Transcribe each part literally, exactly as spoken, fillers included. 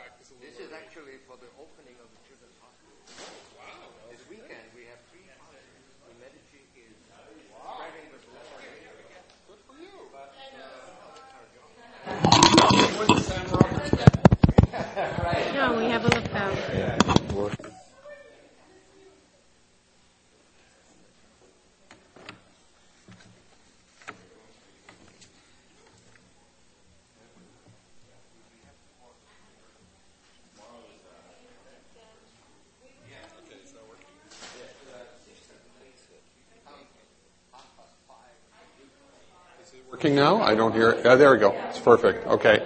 This is actually for the opening of the children's hospital. Wow. This weekend we have three concerts. The Medici is spreading the glory. Good for you. No, we have a lapel. Working now? I don't hear it. Uh, there we go. It's perfect. Okay.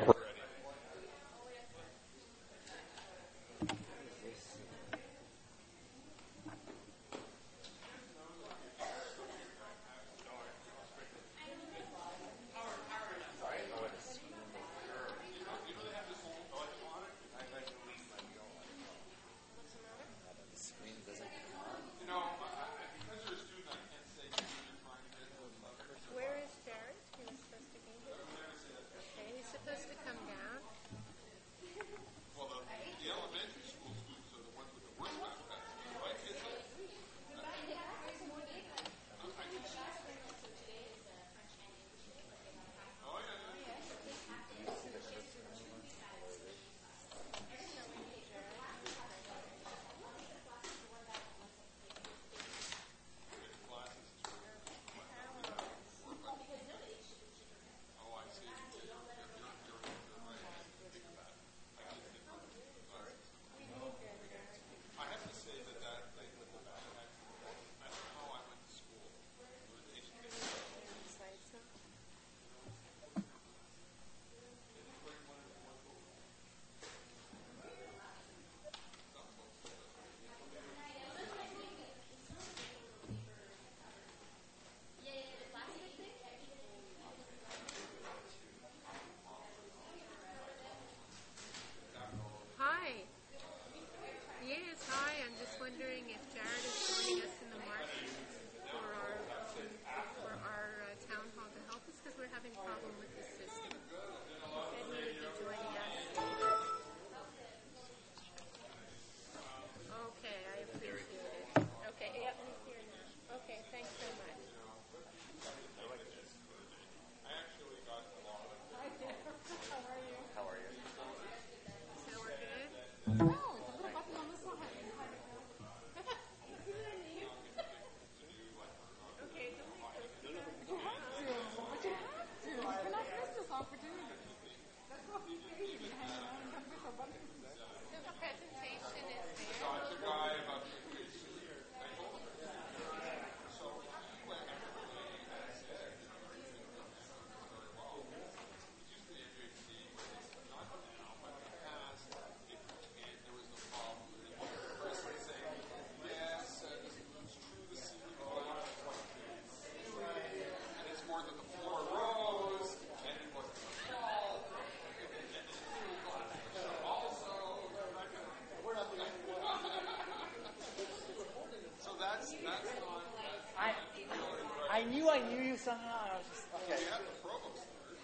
I knew I knew you somehow. I was just okay. We have the provost there.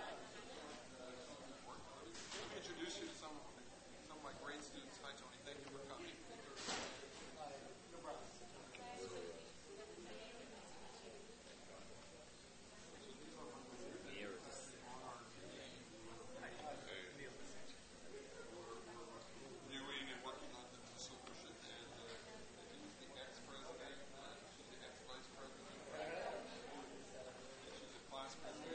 Introduce you to some, some of my great students. Hi, Tony. Thank you for coming. Doing and working on the discipleship, and uh, he's the ex-president. Uh, she's the ex-vice president. She's a class president.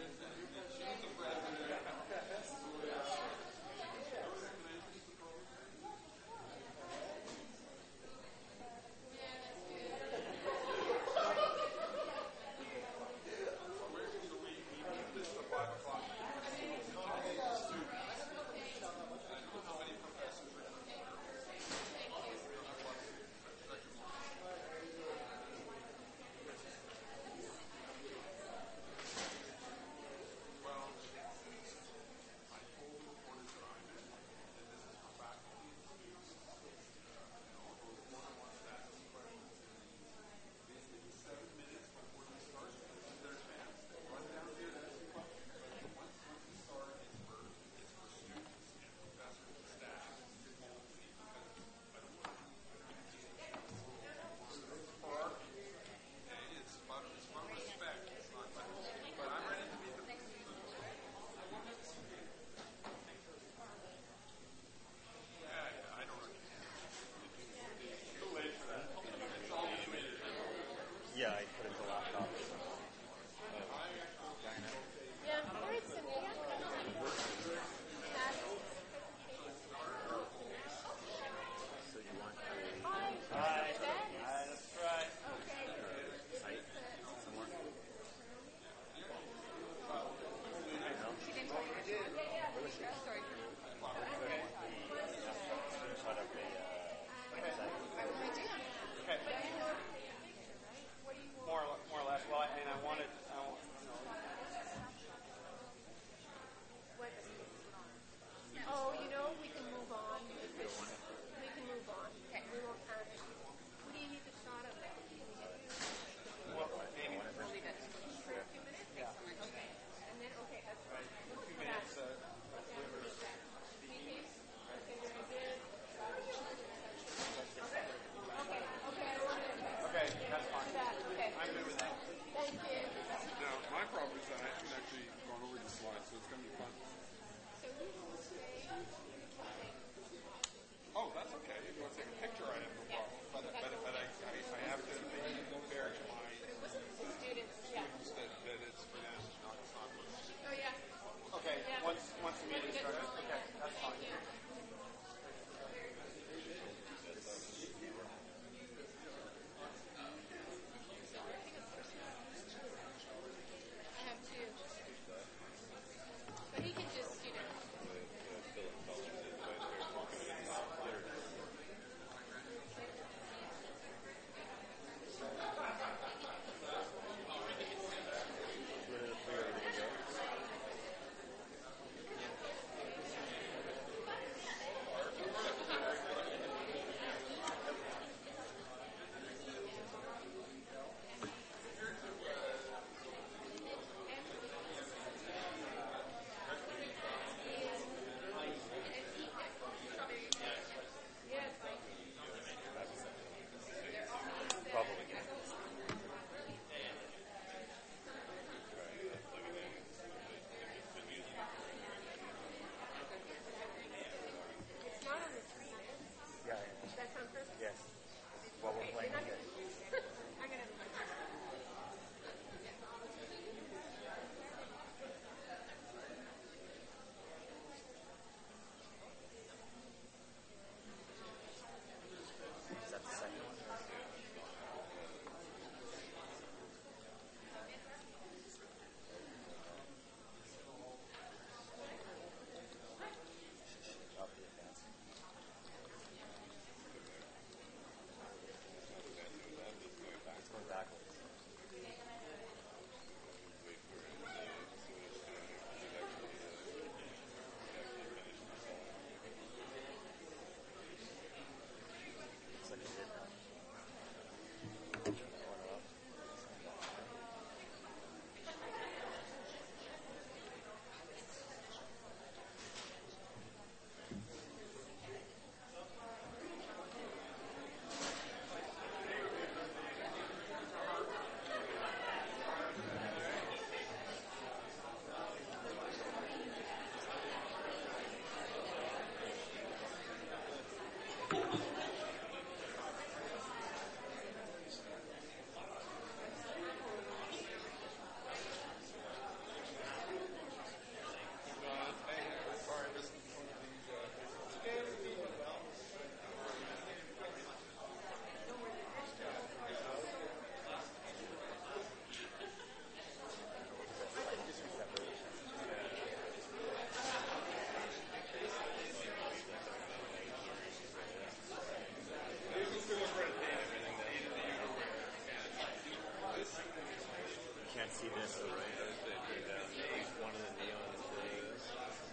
Can't see this, right? One of the neon things.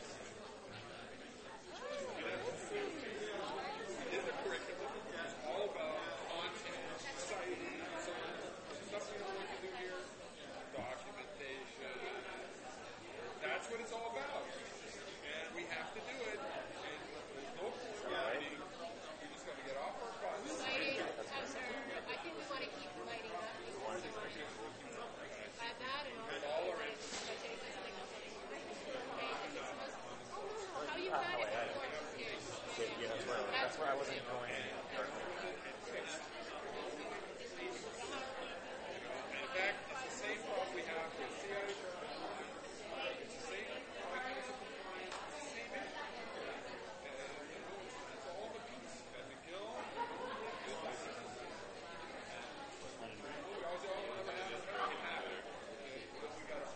In the curriculum, it's all about content, citing, so stuff we don't want to do here, documentation. That's what it's all about. And we have to do it. And there's no formatting. We just got to get off our butts. Lighting, after, I think we want to keep lighting up. Add that and all All our how you got it before. Yeah, that's where, that's where I wasn't going. In fact, it's the same problem we have with C I A journalism. It's the same mechanism of compliance. It's the same issue. And, you know, it's, it's all the piece. And McGill, good license. We always all never have a American habit. Because we got a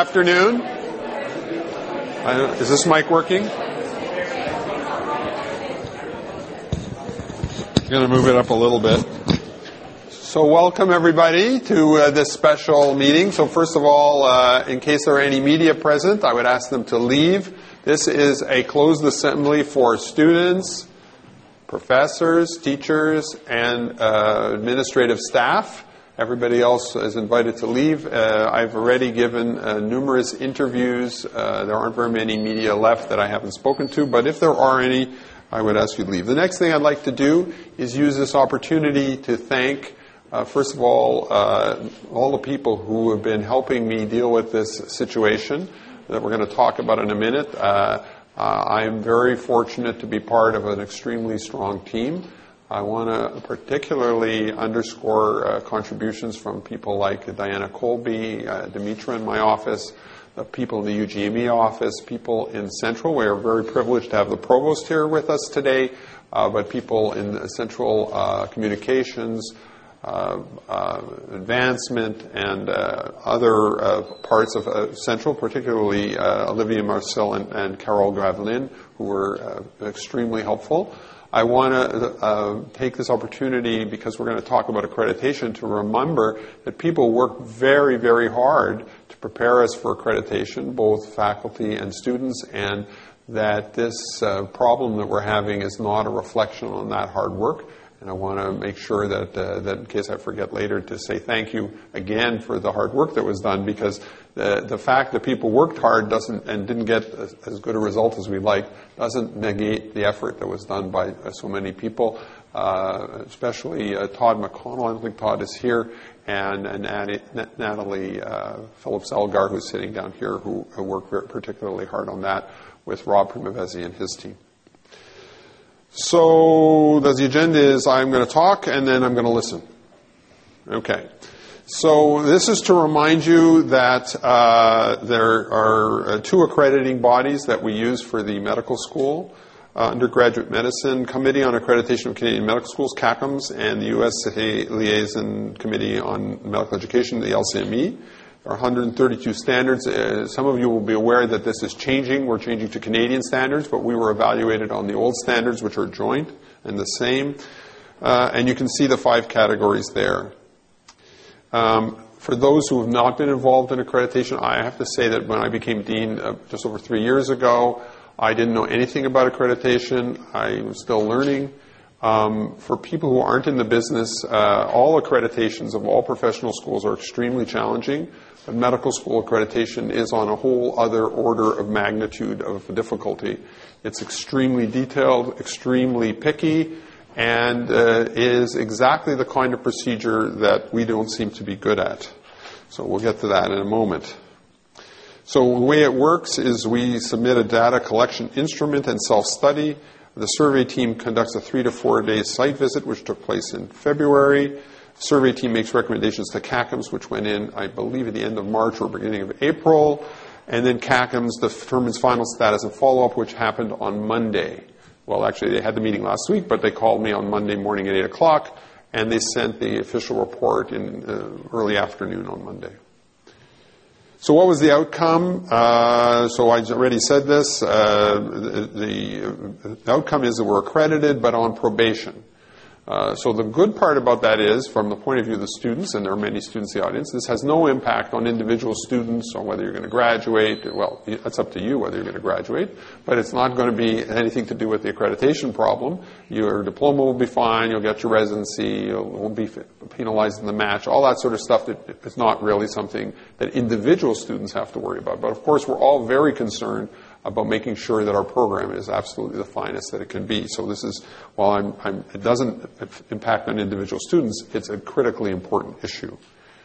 afternoon. I, is this mic working? I'm going to move it up a little bit. So welcome everybody to uh, this special meeting. So first of all, uh, in case there are any media present, I would ask them to leave. This is a closed assembly for students, professors, teachers, and uh, administrative staff. Everybody else is invited to leave. Uh, I've already given uh, numerous interviews. Uh, there aren't very many media left that I haven't spoken to, but if there are any, I would ask you to leave. The next thing I'd like to do is use this opportunity to thank, uh, first of all, uh, all the people who have been helping me deal with this situation that we're going to talk about in a minute. Uh, uh, I am very fortunate to be part of an extremely strong team. I want to particularly underscore uh, contributions from people like Diana Colby, uh, Dimitra in my office, uh, people in the U G M E office, people in Central. We are very privileged to have the provost here with us today, uh, but people in Central uh, Communications, uh, uh, Advancement, and uh, other uh, parts of uh, Central, particularly uh, Olivia Marcel and, and Carol Gravelin, who were uh, extremely helpful. I want to uh, take this opportunity, because we're going to talk about accreditation, to remember that people work very, very hard to prepare us for accreditation, both faculty and students, and that this uh, problem that we're having is not a reflection on that hard work. And I want to make sure that, uh, that in case I forget later, to say thank you again for the hard work that was done, because the, the fact that people worked hard doesn't and didn't get as, as good a result as we'd like doesn't negate the effort that was done by uh, so many people, uh, especially uh, Todd McConnell. I don't think Todd is here, and, and Natalie, Natalie uh, Phillips-Elgar, who's sitting down here, who, who worked very particularly hard on that with Rob Primavesi and his team. So the agenda is I'm going to talk and then I'm going to listen. Okay. So this is to remind you that uh, there are uh, two accrediting bodies that we use for the medical school. Uh, Undergraduate Medicine Committee on Accreditation of Canadian Medical Schools, C A C U M S, and the U S Liaison Committee on Medical Education, the L C M E. There are one hundred thirty-two standards. Uh, some of you will be aware that this is changing. We're changing to Canadian standards, but we were evaluated on the old standards, which are joint and the same. Uh, and you can see the five categories there. Um, for those who have not been involved in accreditation, I have to say that when I became dean uh, just over three years ago, I didn't know anything about accreditation. I was still learning. Um, for people who aren't in the business, uh, all accreditations of all professional schools are extremely challenging. But medical school accreditation is on a whole other order of magnitude of difficulty. It's extremely detailed, extremely picky, and uh, is exactly the kind of procedure that we don't seem to be good at. So we'll get to that in a moment. So the way it works is we submit a data collection instrument and self-study. The survey team conducts a three to four day site visit, which took place in February. The survey team makes recommendations to C A C U M S, which went in, I believe, at the end of March or beginning of April. And then C A C U M S determines final status and follow-up, which happened on Monday. Well, actually, they had the meeting last week, but they called me on Monday morning at eight o'clock, and they sent the official report in uh, early afternoon on Monday. So what was the outcome? Uh, so I already said this. Uh, the, the, the outcome is that we're accredited, but on probation. Uh, so the good part about that is, from the point of view of the students, and there are many students in the audience, this has no impact on individual students or whether you're going to graduate. Well, it's up to you whether you're going to graduate, but it's not going to be anything to do with the accreditation problem. Your diploma will be fine. You'll get your residency. You won't be penalized in the match. All that sort of stuff that is not really something that individual students have to worry about. But, of course, we're all very concerned about making sure that our program is absolutely the finest that it can be. So this is, while I'm, I'm, it doesn't impact on individual students, it's a critically important issue.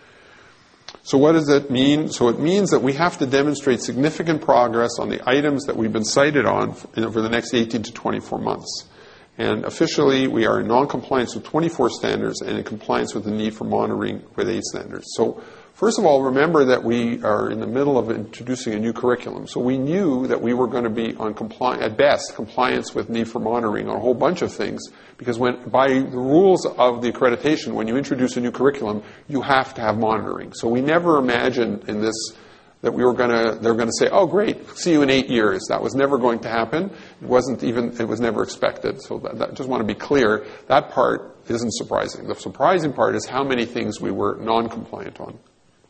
So what does that mean? So it means that we have to demonstrate significant progress on the items that we've been cited on over the next eighteen to twenty-four months. And officially, we are in non-compliance with twenty-four standards and in compliance with the need for monitoring with eight standards. So first of all, remember that we are in the middle of introducing a new curriculum. So we knew that we were going to be on compli- at best compliance with need for monitoring on a whole bunch of things, because when, by the rules of the accreditation, when you introduce a new curriculum, you have to have monitoring. So we never imagined in this that we were going to, they were going to say, oh, great, see you in eight years. That was never going to happen. It wasn't even, it was never expected. So that, that, just want to be clear, that part isn't surprising. The surprising part is how many things we were non-compliant on.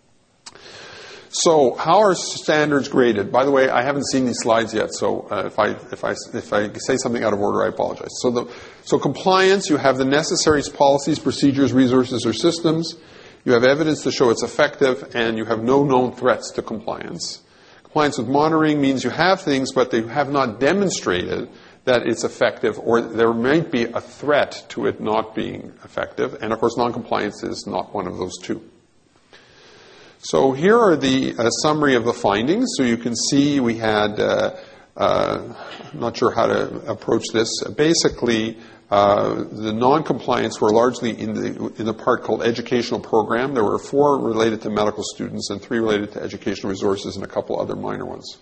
So how are standards graded? By the way, I haven't seen these slides yet, so uh, if I if I if I say something out of order, I apologize. So the so compliance, you have the necessary policies, procedures, resources, or systems. You have evidence to show it's effective, and you have no known threats to compliance. Compliance with monitoring means you have things, but they have not demonstrated that it's effective, or there might be a threat to it not being effective. And of course, non-compliance is not one of those two. So here are the uh, summary of the findings. So you can see we had, uh, uh, I'm not sure how to approach this. Basically, uh, the non-compliance were largely in the in the part called educational program. There were four related to medical students and three related to educational resources and a couple other minor ones.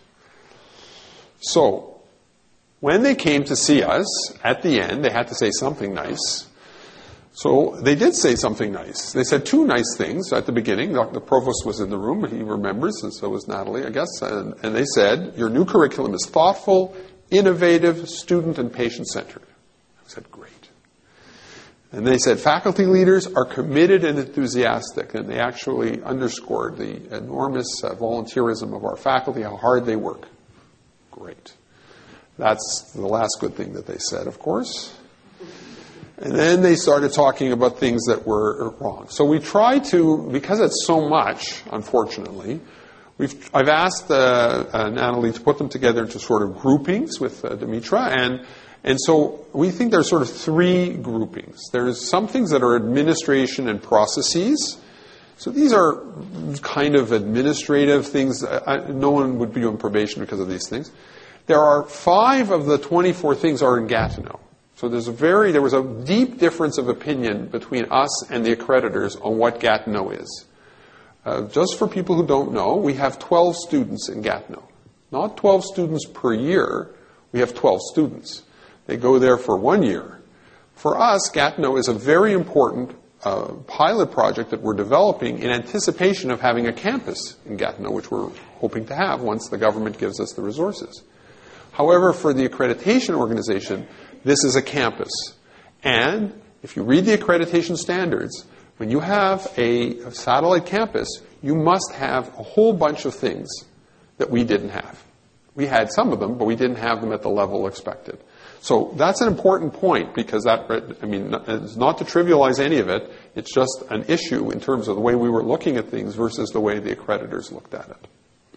So when they came to see us, at the end, they had to say something nice. So they did say something nice. They said two nice things at the beginning. The provost was in the room, he remembers, and so was Natalie, I guess. And, and they said, your new curriculum is thoughtful, innovative, student and patient-centered. I said, great. And they said, faculty leaders are committed and enthusiastic. And they actually underscored the enormous uh, volunteerism of our faculty, how hard they work. Great. That's the last good thing that they said, of course. And then they started talking about things that were wrong. So we try to, because it's so much, unfortunately, we've, I've asked uh, uh, Natalie to put them together into sort of groupings with uh, Dimitra. And, and so we think there's sort of three groupings. There's some things that are administration and processes. So these are kind of administrative things. I, no one would be on probation because of these things. There are five of the twenty-four things are in Gatineau. So there's a very, there was a deep difference of opinion between us and the accreditors on what Gatineau is. Uh, just for people who don't know, we have twelve students in Gatineau. Not twelve students per year, we have twelve students. They go there for one year. For us, Gatineau is a very important uh, pilot project that we're developing in anticipation of having a campus in Gatineau, which we're hoping to have once the government gives us the resources. However, for the accreditation organization, this is a campus. And if you read the accreditation standards, when you have a satellite campus, you must have a whole bunch of things that we didn't have. We had some of them, but we didn't have them at the level expected. So that's an important point because that, I mean, it's not to trivialize any of it. It's just an issue in terms of the way we were looking at things versus the way the accreditors looked at it.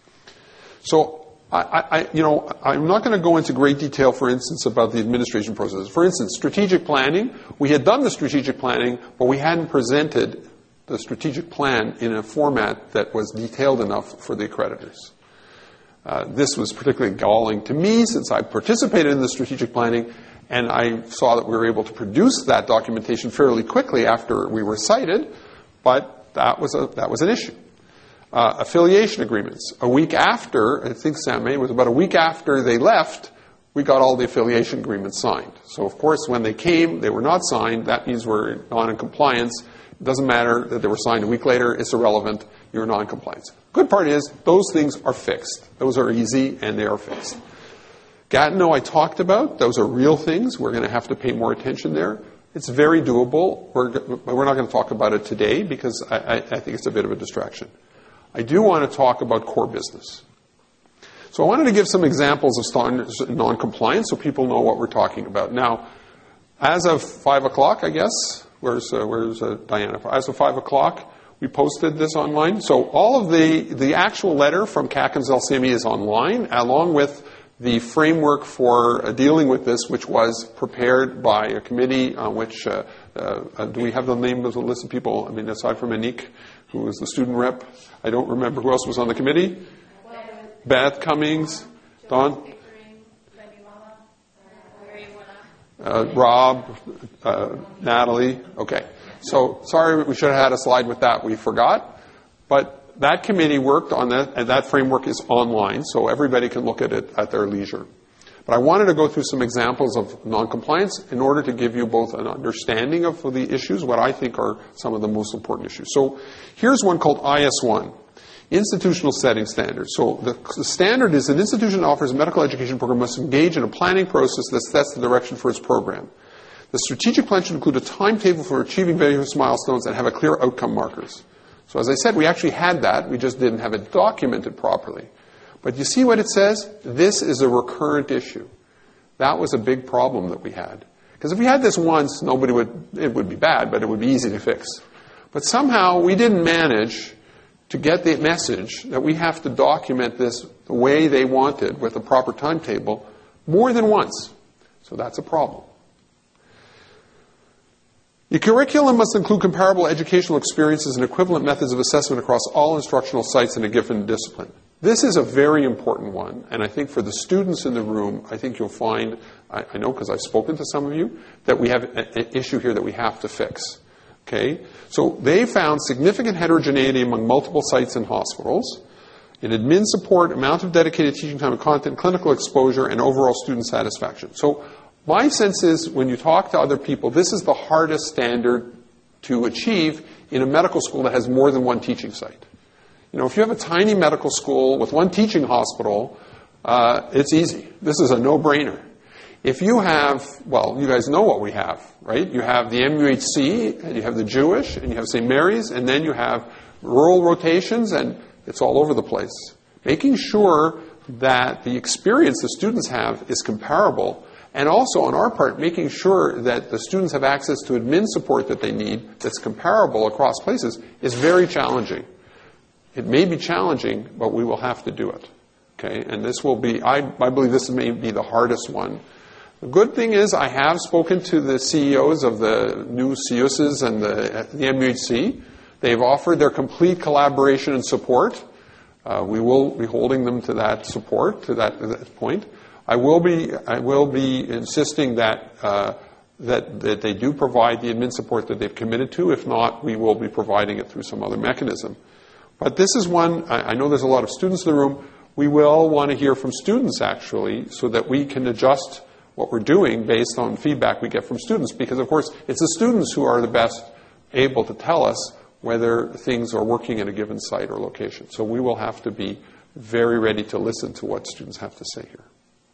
So I, I, you know, I'm not going to go into great detail, for instance, about the administration process. For instance, strategic planning. We had done the strategic planning, but we hadn't presented the strategic plan in a format that was detailed enough for the accreditors. Uh, this was particularly galling to me since I participated in the strategic planning, and I saw that we were able to produce that documentation fairly quickly after we were cited, but that was a, that was an issue. Uh, affiliation agreements. A week after, I think Sam May was about a week after they left, we got all the affiliation agreements signed. So, of course, when they came, they were not signed. That means we're not in compliance. It doesn't matter that they were signed a week later. It's irrelevant. You're non-compliance. Good part is those things are fixed. Those are easy, and they are fixed. Gatineau I talked about. Those are real things. We're going to have to pay more attention there. It's very doable. We're, we're not going to talk about it today because I, I, I think it's a bit of a distraction. I do want to talk about core business. So I wanted to give some examples of non-compliance so people know what we're talking about. Now, as of five o'clock, I guess, where's, uh, where's uh, Diana? As of five o'clock, we posted this online. So all of the, the actual letter from C A C and Zelsimi is online, along with the framework for uh, dealing with this, which was prepared by a committee on which, uh, uh, uh, do we have the name of the list of people? I mean, aside from Anik, who was the student rep, I don't remember who else was on the committee. Beth Cummings, Don, uh, Rob, uh, Natalie. Okay. So, sorry, we should have had a slide with that. We forgot. But that committee worked on that, and that framework is online, so everybody can look at it at their leisure. But I wanted to go through some examples of noncompliance in order to give you both an understanding of the issues, what I think are some of the most important issues. So here's one called I S one. Institutional setting standards. So the, the standard is an institution that offers a medical education program must engage in a planning process that sets the direction for its program. The strategic plan should include a timetable for achieving various milestones and have a clear outcome markers. So as I said, we actually had that. We just didn't have it documented properly. But you see what it says? This is a recurrent issue. That was a big problem that we had. Because if we had this once, nobody would, it would be bad, but it would be easy to fix. But somehow we didn't manage to get the message that we have to document this the way they wanted with a proper timetable more than once. So that's a problem. The curriculum must include comparable educational experiences and equivalent methods of assessment across all instructional sites in a given discipline. This is a very important one, and I think for the students in the room, I think you'll find, I, I know because I've spoken to some of you, that we have an issue here that we have to fix. Okay? So they found significant heterogeneity among multiple sites and hospitals in admin support, amount of dedicated teaching time and content, clinical exposure, and overall student satisfaction. So my sense is when you talk to other people, this is the hardest standard to achieve in a medical school that has more than one teaching site. You know, if you have a tiny medical school with one teaching hospital, uh, it's easy. This is a no-brainer. If you have, well, you guys know what we have, right? You have the M U H C, and you have the Jewish, and you have Saint Mary's, and then you have rural rotations, and it's all over the place. Making sure that the experience the students have is comparable, and also on our part, making sure that the students have access to admin support that they need that's comparable across places is very challenging. It may be challenging, but we will have to do it. Okay, and this will be, I, I believe this may be the hardest one. The good thing is I have spoken to the C E Os of the new C U Ss and the, the M U H C. They've offered their complete collaboration and support. Uh, we will be holding them to that support, to that, to that point. I will be, I will be insisting that, uh, that, that they do provide the admin support that they've committed to. If not, we will be providing it through some other mechanism. But this is one, I, I know there's a lot of students in the room. We will want to hear from students, actually, so that we can adjust what we're doing based on feedback we get from students. Because, of course, it's the students who are the best able to tell us whether things are working at a given site or location. So we will have to be very ready to listen to what students have to say here.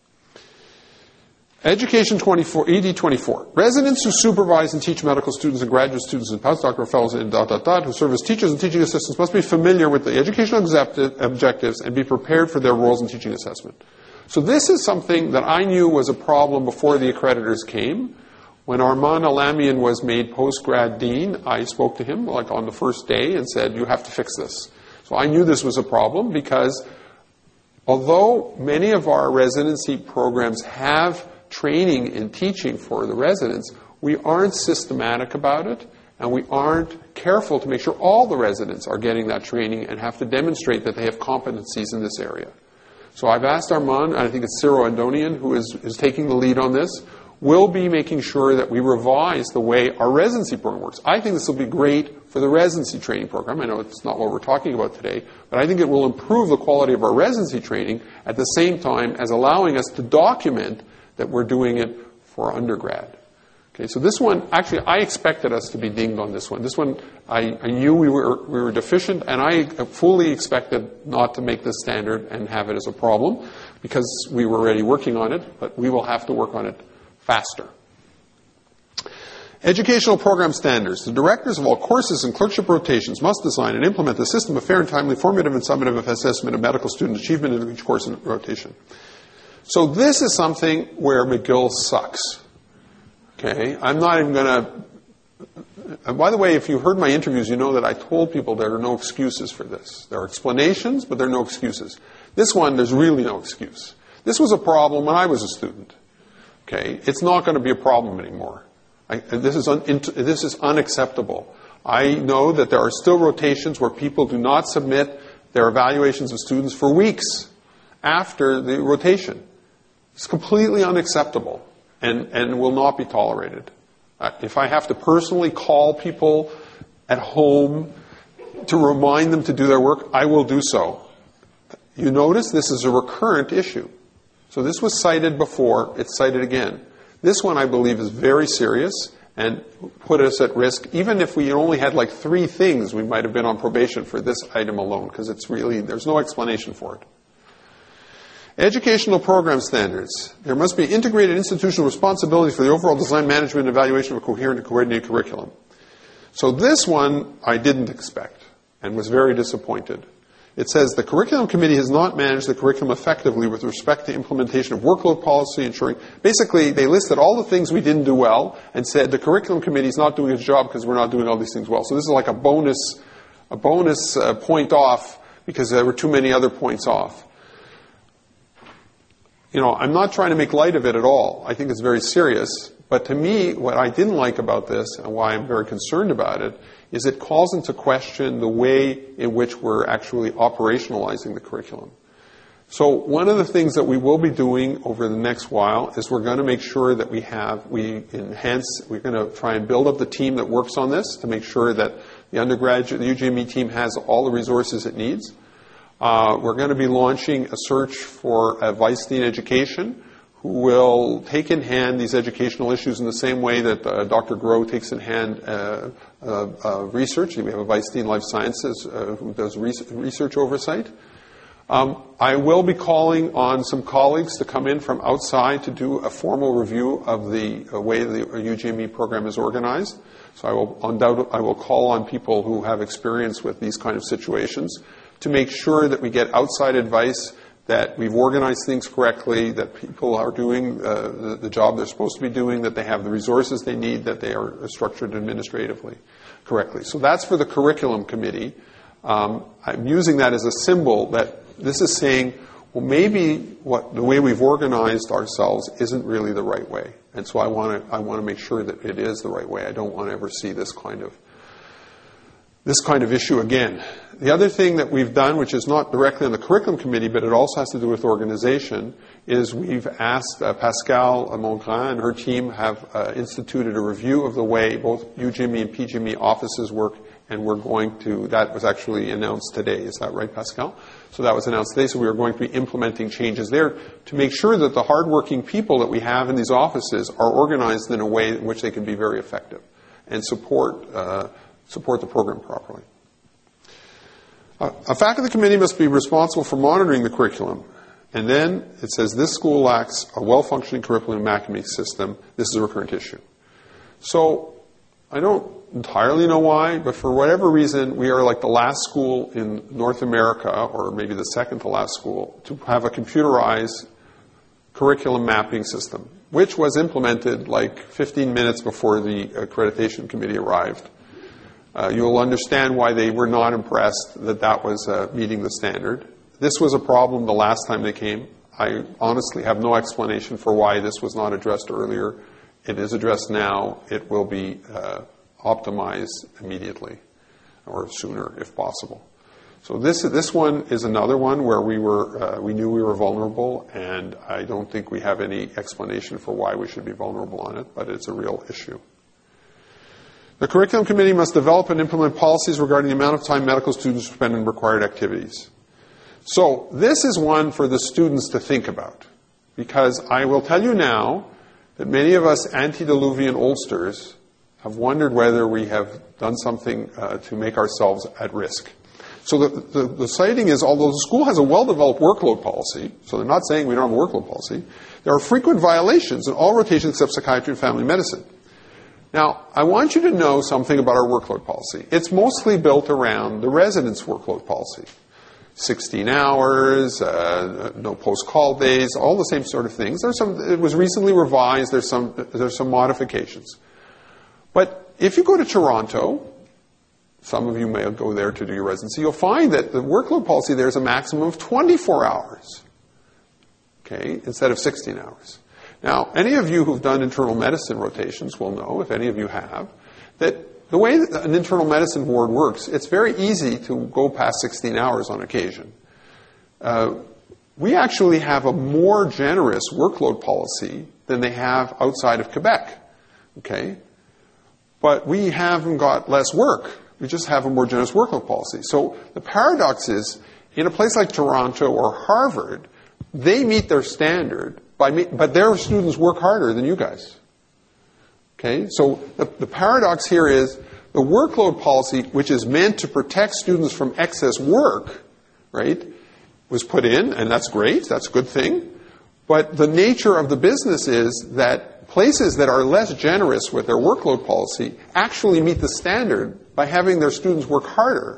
Education twenty-four, E D twenty-four. Residents who supervise and teach medical students and graduate students and postdoctoral fellows and dot, dot, dot, who serve as teachers and teaching assistants must be familiar with the educational objectives and be prepared for their roles in teaching assessment. So this is something that I knew was a problem before the accreditors came. When Armand Alamian was made post-grad dean, I spoke to him like on the first day and said, you have to fix this. So I knew this was a problem because although many of our residency programs have training in teaching for the residents, we aren't systematic about it, and we aren't careful to make sure all the residents are getting that training and have to demonstrate that they have competencies in this area. So I've asked Armand, and I think it's Ciro Andonian who is, is taking the lead on this, will be making sure that we revise the way our residency program works. I think this will be great for the residency training program. I know it's not what we're talking about today, but I think it will improve the quality of our residency training at the same time as allowing us to document that we're doing it for undergrad. Okay, so this one, actually, I expected us to be dinged on this one. This one, I, I knew we were, we were deficient, and I fully expected not to make this standard and have it as a problem because we were already working on it, but we will have to work on it faster. Educational program standards. The directors of all courses and clerkship rotations must design and implement a system of fair and timely formative and summative assessment of medical student achievement in each course and rotation. So this is something where McGill sucks. Okay, I'm not even going to... And by the way, if you heard my interviews, you know that I told people there are no excuses for this. There are explanations, but there are no excuses. This one, there's really no excuse. This was a problem when I was a student. Okay, it's not going to be a problem anymore. I, this is un, this is unacceptable. I know that there are still rotations where people do not submit their evaluations of students for weeks after the rotation. It's completely unacceptable and, and will not be tolerated. Uh, if I have to personally call people at home to remind them to do their work, I will do so. You notice this is a recurrent issue. So this was cited before, it's cited again. This one, I believe, is very serious, and put us at risk. Even if we only had like three things, we might have been on probation for this item alone, because it's really, there's no explanation for it. Educational program standards. There must be integrated institutional responsibility for the overall design, management, and evaluation of a coherent and coordinated curriculum. So this one I didn't expect and was very disappointed. It says the curriculum committee has not managed the curriculum effectively with respect to implementation of workload policy, ensuring, basically they listed all the things we didn't do well and said the curriculum committee is not doing its job because we're not doing all these things well. So this is like a bonus, a bonus uh, point off because there were too many other points off. You know, I'm not trying to make light of it at all. I think it's very serious. But to me, what I didn't like about this and why I'm very concerned about it is it calls into question the way in which we're actually operationalizing the curriculum. So one of the things that we will be doing over the next while is we're going to make sure that we have, we enhance, we're going to try and build up the team that works on this to make sure that the undergraduate, the U G M E team has all the resources it needs. Uh, we're going to be launching a search for a vice dean education who will take in hand these educational issues in the same way that uh, Doctor Groh takes in hand uh, uh, uh, research. We have a vice dean life sciences uh, who does research oversight. Um, I will be calling on some colleagues to come in from outside to do a formal review of the uh, way the U G M E program is organized. So I will undoubtedly, I will call on people who have experience with these kind of situations to make sure that we get outside advice, that we've organized things correctly, that people are doing uh, the, the job they're supposed to be doing, that they have the resources they need, that they are structured administratively correctly. So that's for the curriculum committee. Um, I'm using that as a symbol that this is saying, well, maybe what the way we've organized ourselves isn't really the right way. And so I want to I want to make sure that it is the right way. I don't want to ever see this kind of this kind of issue again. The other thing that we've done, which is not directly on the curriculum committee, but it also has to do with organization, is we've asked uh, Pascal Mongrain and her team have uh, instituted a review of the way both U G M E and P G M E offices work, and we're going to, that was actually announced today. Is that right, Pascal? So that was announced today, so we are going to be implementing changes there to make sure that the hardworking people that we have in these offices are organized in a way in which they can be very effective and support uh, support the program properly. Uh, a faculty committee must be responsible for monitoring the curriculum. And then it says this school lacks a well-functioning curriculum and academic system. This is a recurrent issue. So I don't entirely know why, but for whatever reason, we are like the last school in North America, or maybe the second to last school, to have a computerized curriculum mapping system, which was implemented like fifteen minutes before the accreditation committee arrived. Uh, you'll understand why they were not impressed that that was uh, meeting the standard. This was a problem the last time they came. I honestly have no explanation for why this was not addressed earlier. It is addressed now. It will be uh, optimized immediately or sooner if possible. So this this one is another one where we were uh, we knew we were vulnerable, and I don't think we have any explanation for why we should be vulnerable on it, but it's a real issue. The curriculum committee must develop and implement policies regarding the amount of time medical students spend in required activities. So this is one for the students to think about, because I will tell you now that many of us antediluvian oldsters have wondered whether we have done something uh, to make ourselves at risk. So the, the, the citing is, although the school has a well-developed workload policy, so they're not saying we don't have a workload policy, there are frequent violations in all rotations except psychiatry and family medicine. Now, I want you to know something about our workload policy. It's mostly built around the residence workload policy. sixteen hours, uh, no post-call days, all the same sort of things. There's some, it was recently revised. There's some, there's some modifications. But if you go to Toronto, some of you may go there to do your residency, you'll find that the workload policy there is a maximum of twenty-four hours, okay, instead of sixteen hours. Now, any of you who've done internal medicine rotations will know, if any of you have, that the way that an internal medicine ward works, it's very easy to go past sixteen hours on occasion. Uh, we actually have a more generous workload policy than they have outside of Quebec, okay? But we haven't got less work. We just have a more generous workload policy. So the paradox is, in a place like Toronto or Harvard, they meet their standard, by me- but their students work harder than you guys. Okay, so the, the paradox here is the workload policy, which is meant to protect students from excess work, right, was put in, and that's great, that's a good thing. But the nature of the business is that places that are less generous with their workload policy actually meet the standard by having their students work harder.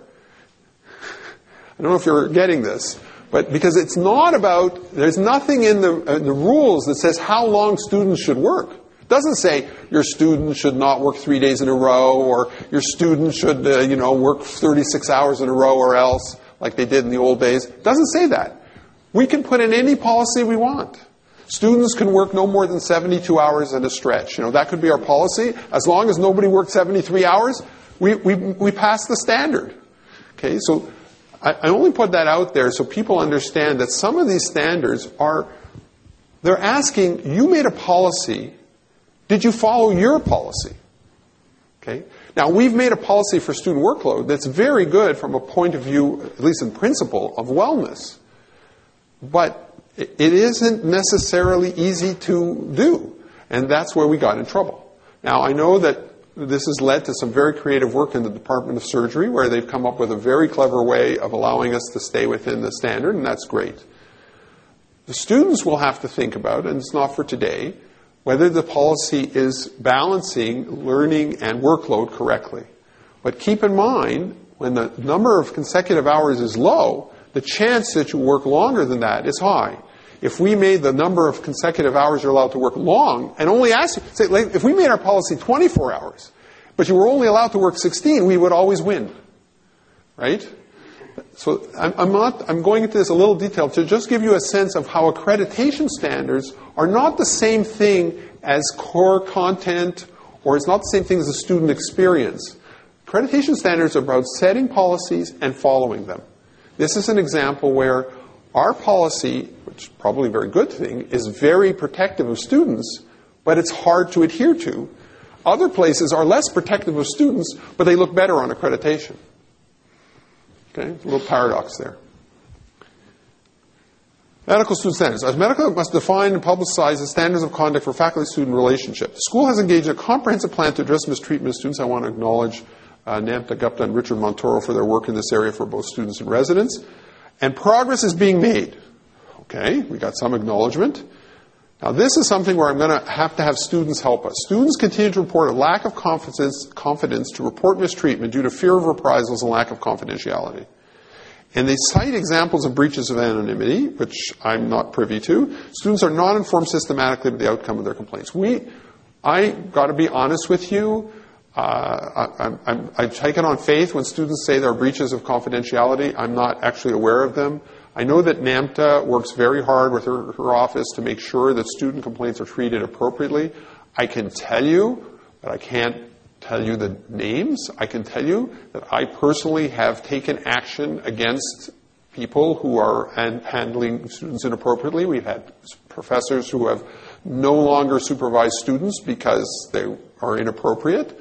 I don't know if you're getting this, but because it's not about, there's nothing in the, in the rules that says how long students should work. It doesn't say your students should not work three days in a row, or your students should, uh, you know, work thirty-six hours in a row or else, like they did in the old days. It doesn't say that. We can put in any policy we want. Students can work no more than seventy-two hours at a stretch. You know, that could be our policy. As long as nobody works seventy-three hours, we, we, we pass the standard. Okay, so I, I only put that out there so people understand that some of these standards are, they're asking, you made a policy, did you follow your policy? Okay. Now, we've made a policy for student workload that's very good from a point of view, at least in principle, of wellness. But it isn't necessarily easy to do. And that's where we got in trouble. Now, I know that this has led to some very creative work in the Department of Surgery, where they've come up with a very clever way of allowing us to stay within the standard, and that's great. The students will have to think about, and it's not for today, whether the policy is balancing learning and workload correctly. But keep in mind, when the number of consecutive hours is low, the chance that you work longer than that is high. If we made the number of consecutive hours you're allowed to work long, and only ask you, say, like, if we made our policy twenty-four hours, but you were only allowed to work sixteen, we would always win. Right? So I'm, I'm not, I'm going into this a little detail to just give you a sense of how accreditation standards are not the same thing as core content, or it's not the same thing as the student experience. Accreditation standards are about setting policies and following them. This is an example where our policy, which is probably a very good thing, is very protective of students, but it's hard to adhere to. Other places are less protective of students, but they look better on accreditation. Okay, a little paradox there. Medical student standards. As medical must define and publicize the standards of conduct for faculty-student relationship. The school has engaged in a comprehensive plan to address mistreatment of students. I want to acknowledge uh, NAMTA, Gupta, and Richard Montoro for their work in this area for both students and residents. And progress is being made. Okay, we got some acknowledgement. Now, this is something where I'm going to have to have students help us. Students continue to report a lack of confidence, confidence to report mistreatment due to fear of reprisals and lack of confidentiality. And they cite examples of breaches of anonymity, which I'm not privy to. Students are not informed systematically of the outcome of their complaints. We, I got to be honest with you. Uh, I, I'm, I'm, I take it on faith when students say there are breaches of confidentiality. I'm not actually aware of them. I know that NAMTA works very hard with her, her office to make sure that student complaints are treated appropriately. I can tell you, but I can't tell you the names. I can tell you that I personally have taken action against people who are hand, handling students inappropriately. We've had professors who have no longer supervised students because they are inappropriate.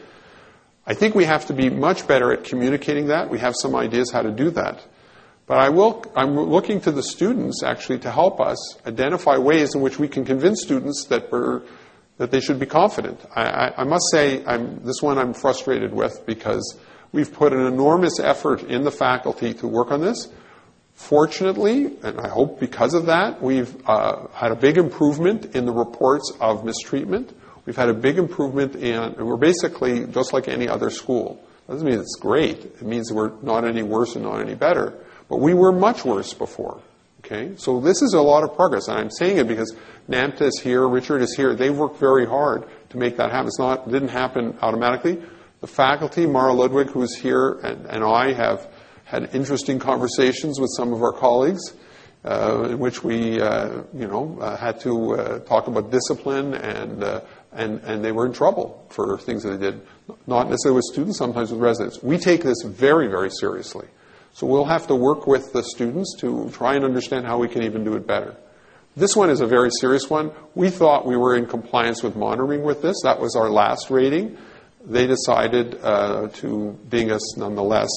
I think we have to be much better at communicating that. We have some ideas how to do that. But I will, I'm looking to the students, actually, to help us identify ways in which we can convince students that we're, that they should be confident. I, I, I must say, I'm, this one I'm frustrated with because we've put an enormous effort in the faculty to work on this. Fortunately, and I hope because of that, we've uh, had a big improvement in the reports of mistreatment. We've had a big improvement in, and we're basically just like any other school. Doesn't mean it's great. It means we're not any worse and not any better. But we were much worse before. Okay? So this is a lot of progress. And I'm saying it because NAMTA is here, Richard is here. They've worked very hard to make that happen. It's not, it didn't happen automatically. The faculty, Mara Ludwig, who is here, and, and I have had interesting conversations with some of our colleagues uh, in which we, uh, you know, uh, had to uh, talk about discipline, and, uh, and, and they were in trouble for things that they did. Not necessarily with students, sometimes with residents. We take this very, very seriously. So we'll have to work with the students to try and understand how we can even do it better. This one is a very serious one. We thought we were in compliance with monitoring with this. That was our last rating. They decided uh, to ding us nonetheless.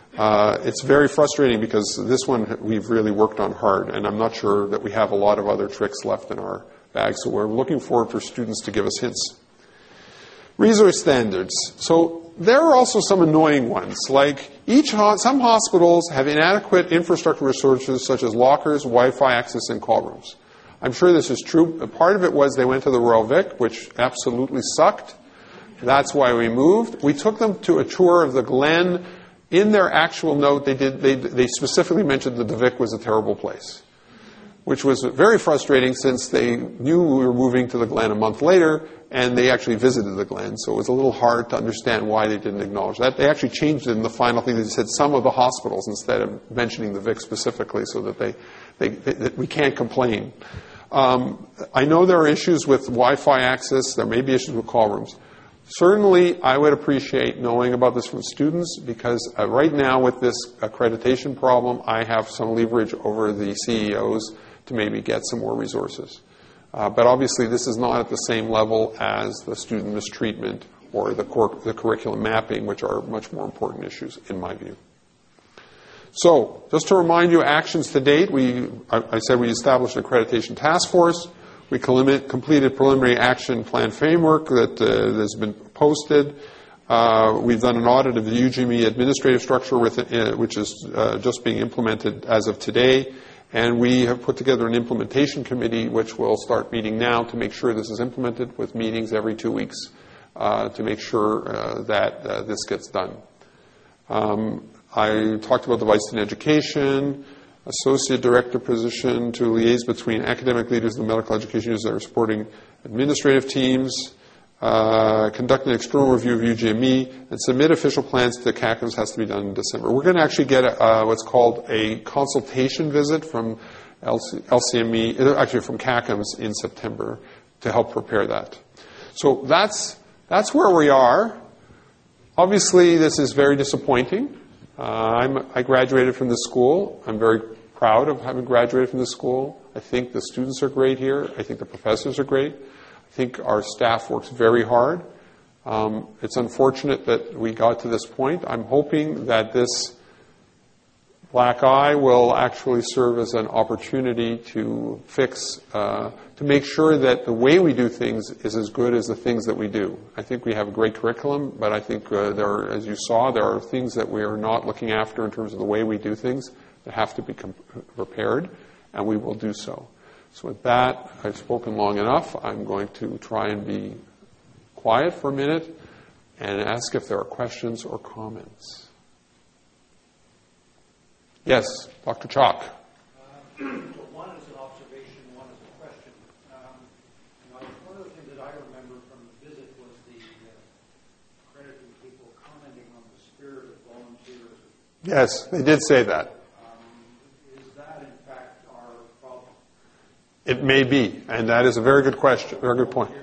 Uh, it's very frustrating because this one we've really worked on hard, and I'm not sure that we have a lot of other tricks left in our bag. So we're looking forward for students to give us hints. Resource standards. So there are also some annoying ones. Like each ho- some hospitals have inadequate infrastructure resources such as lockers, Wi-Fi access, and call rooms. I'm sure this is true. Part of it was they went to the Royal Vic, which absolutely sucked. That's why we moved. We took them to a tour of the Glen. In their actual note, they did they, they specifically mentioned that the Vic was a terrible place, which was very frustrating since they knew we were moving to the Glen a month later, and they actually visited the Glen. So it was a little hard to understand why they didn't acknowledge that. They actually changed it in the final thing. They said some of the hospitals instead of mentioning the Vic specifically, so that they, they, they that we can't complain. Um, I know there are issues with Wi-Fi access. There may be issues with call rooms. Certainly, I would appreciate knowing about this from students because uh, right now with this accreditation problem, I have some leverage over the C E Os to maybe get some more resources. Uh, but obviously, this is not at the same level as the student mistreatment or the, cor- the curriculum mapping, which are much more important issues in my view. So, just to remind you, actions to date, we I, I said we established an accreditation task force. We completed preliminary action plan framework that uh, has been posted. Uh, we've done an audit of the U G M E administrative structure, with, uh, which is uh, just being implemented as of today. And we have put together an implementation committee, which will start meeting now to make sure this is implemented, with meetings every two weeks uh, to make sure uh, that uh, this gets done. Um, I talked about the Vice in Education, Associate Director position to liaise between academic leaders and the medical education users that are supporting administrative teams, uh, conduct an external review of U G M E, and submit official plans to C A C Ms has to be done in December. We're going to actually get a, uh, what's called a consultation visit from L C M E, actually from C A C Ms in September to help prepare that. So that's, that's where we are. Obviously, this is very disappointing. Uh, I'm, I graduated from the school. I'm very proud of having graduated from the school. I think the students are great here. I think the professors are great. I think our staff works very hard. Um, it's unfortunate that we got to this point. I'm hoping that this black eye will actually serve as an opportunity to fix, uh, to make sure that the way we do things is as good as the things that we do. I think we have a great curriculum, but I think uh, there are, as you saw, there are things that we are not looking after in terms of the way we do things that have to be comp- repaired, and we will do so. So with that, I've spoken long enough. I'm going to try and be quiet for a minute and ask if there are questions or comments. Yes, Doctor Chalk. Uh, one is an observation, one is a question. Um, you know, one of the things that I remember from the visit was the uh, accrediting people commenting on the spirit of volunteerism. Yes, they did say that. Um, is that, in fact, our problem? It may be, and that is a very good question, very good point.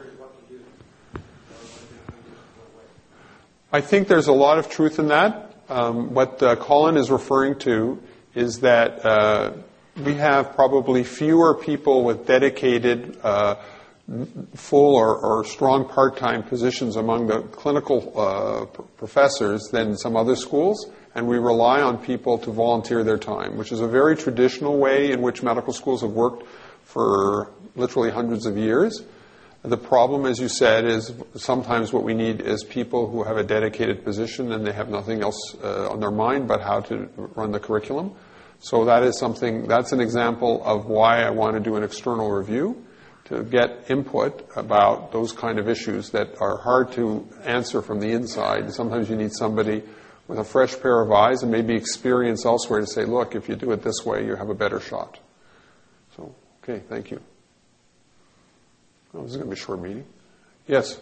I think there's a lot of truth in that. Um, what uh, Colin is referring to is that uh, we have probably fewer people with dedicated, uh, full or, or strong part-time positions among the clinical uh, p- professors than some other schools, and we rely on people to volunteer their time, which is a very traditional way in which medical schools have worked for literally hundreds of years. The problem, as you said, is sometimes what we need is people who have a dedicated position and they have nothing else uh, on their mind but how to run the curriculum. So that is something, that's an example of why I want to do an external review, to get input about those kind of issues that are hard to answer from the inside. Sometimes you need somebody with a fresh pair of eyes and maybe experience elsewhere to say, look, if you do it this way, you have a better shot. So, okay, thank you. Oh, this is going to be a short meeting. Yes?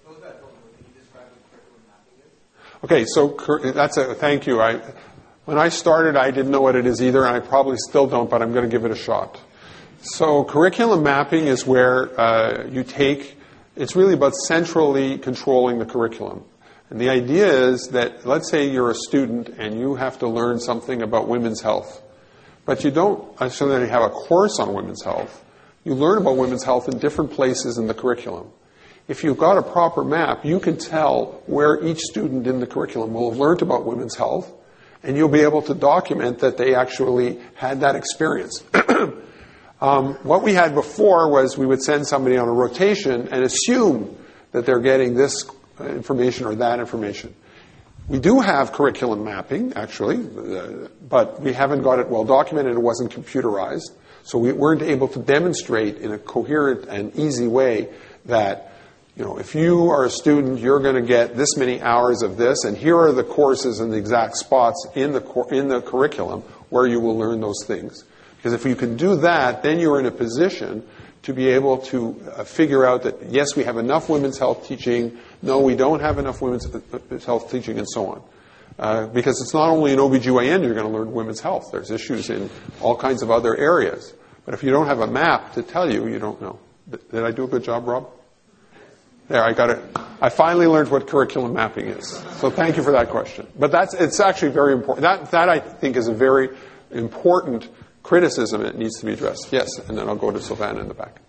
Okay, so that's a thank you. I, when I started, I didn't know what it is either, and I probably still don't, but I'm going to give it a shot. So curriculum mapping is where uh, you take, it's really about centrally controlling the curriculum. And the idea is that, let's say you're a student and you have to learn something about women's health, but you don't necessarily have a course on women's health. You learn about women's health in different places in the curriculum. If you've got a proper map, you can tell where each student in the curriculum will have learned about women's health, and you'll be able to document that they actually had that experience. um, what we had before was we would send somebody on a rotation and assume that they're getting this information or that information. We do have curriculum mapping, actually, uh, but we haven't got it well documented. It wasn't computerized. So we weren't able to demonstrate in a coherent and easy way that, you know, if you are a student, you're going to get this many hours of this, and here are the courses and the exact spots in the cor- in the curriculum where you will learn those things. Because if you can do that, then you're in a position to be able to uh, figure out that, yes, we have enough women's health teaching, no, we don't have enough women's health teaching, and so on. Uh, because it's not only in O B G Y N you're going to learn women's health. There's issues in all kinds of other areas. But if you don't have a map to tell you, you don't know. Did I do a good job, Rob? There, I got it. I finally learned what curriculum mapping is. So thank you for that question. But that's it's actually very important. That, that I think, is a very important criticism. It needs to be addressed. Yes, and then I'll go to Savannah in the back.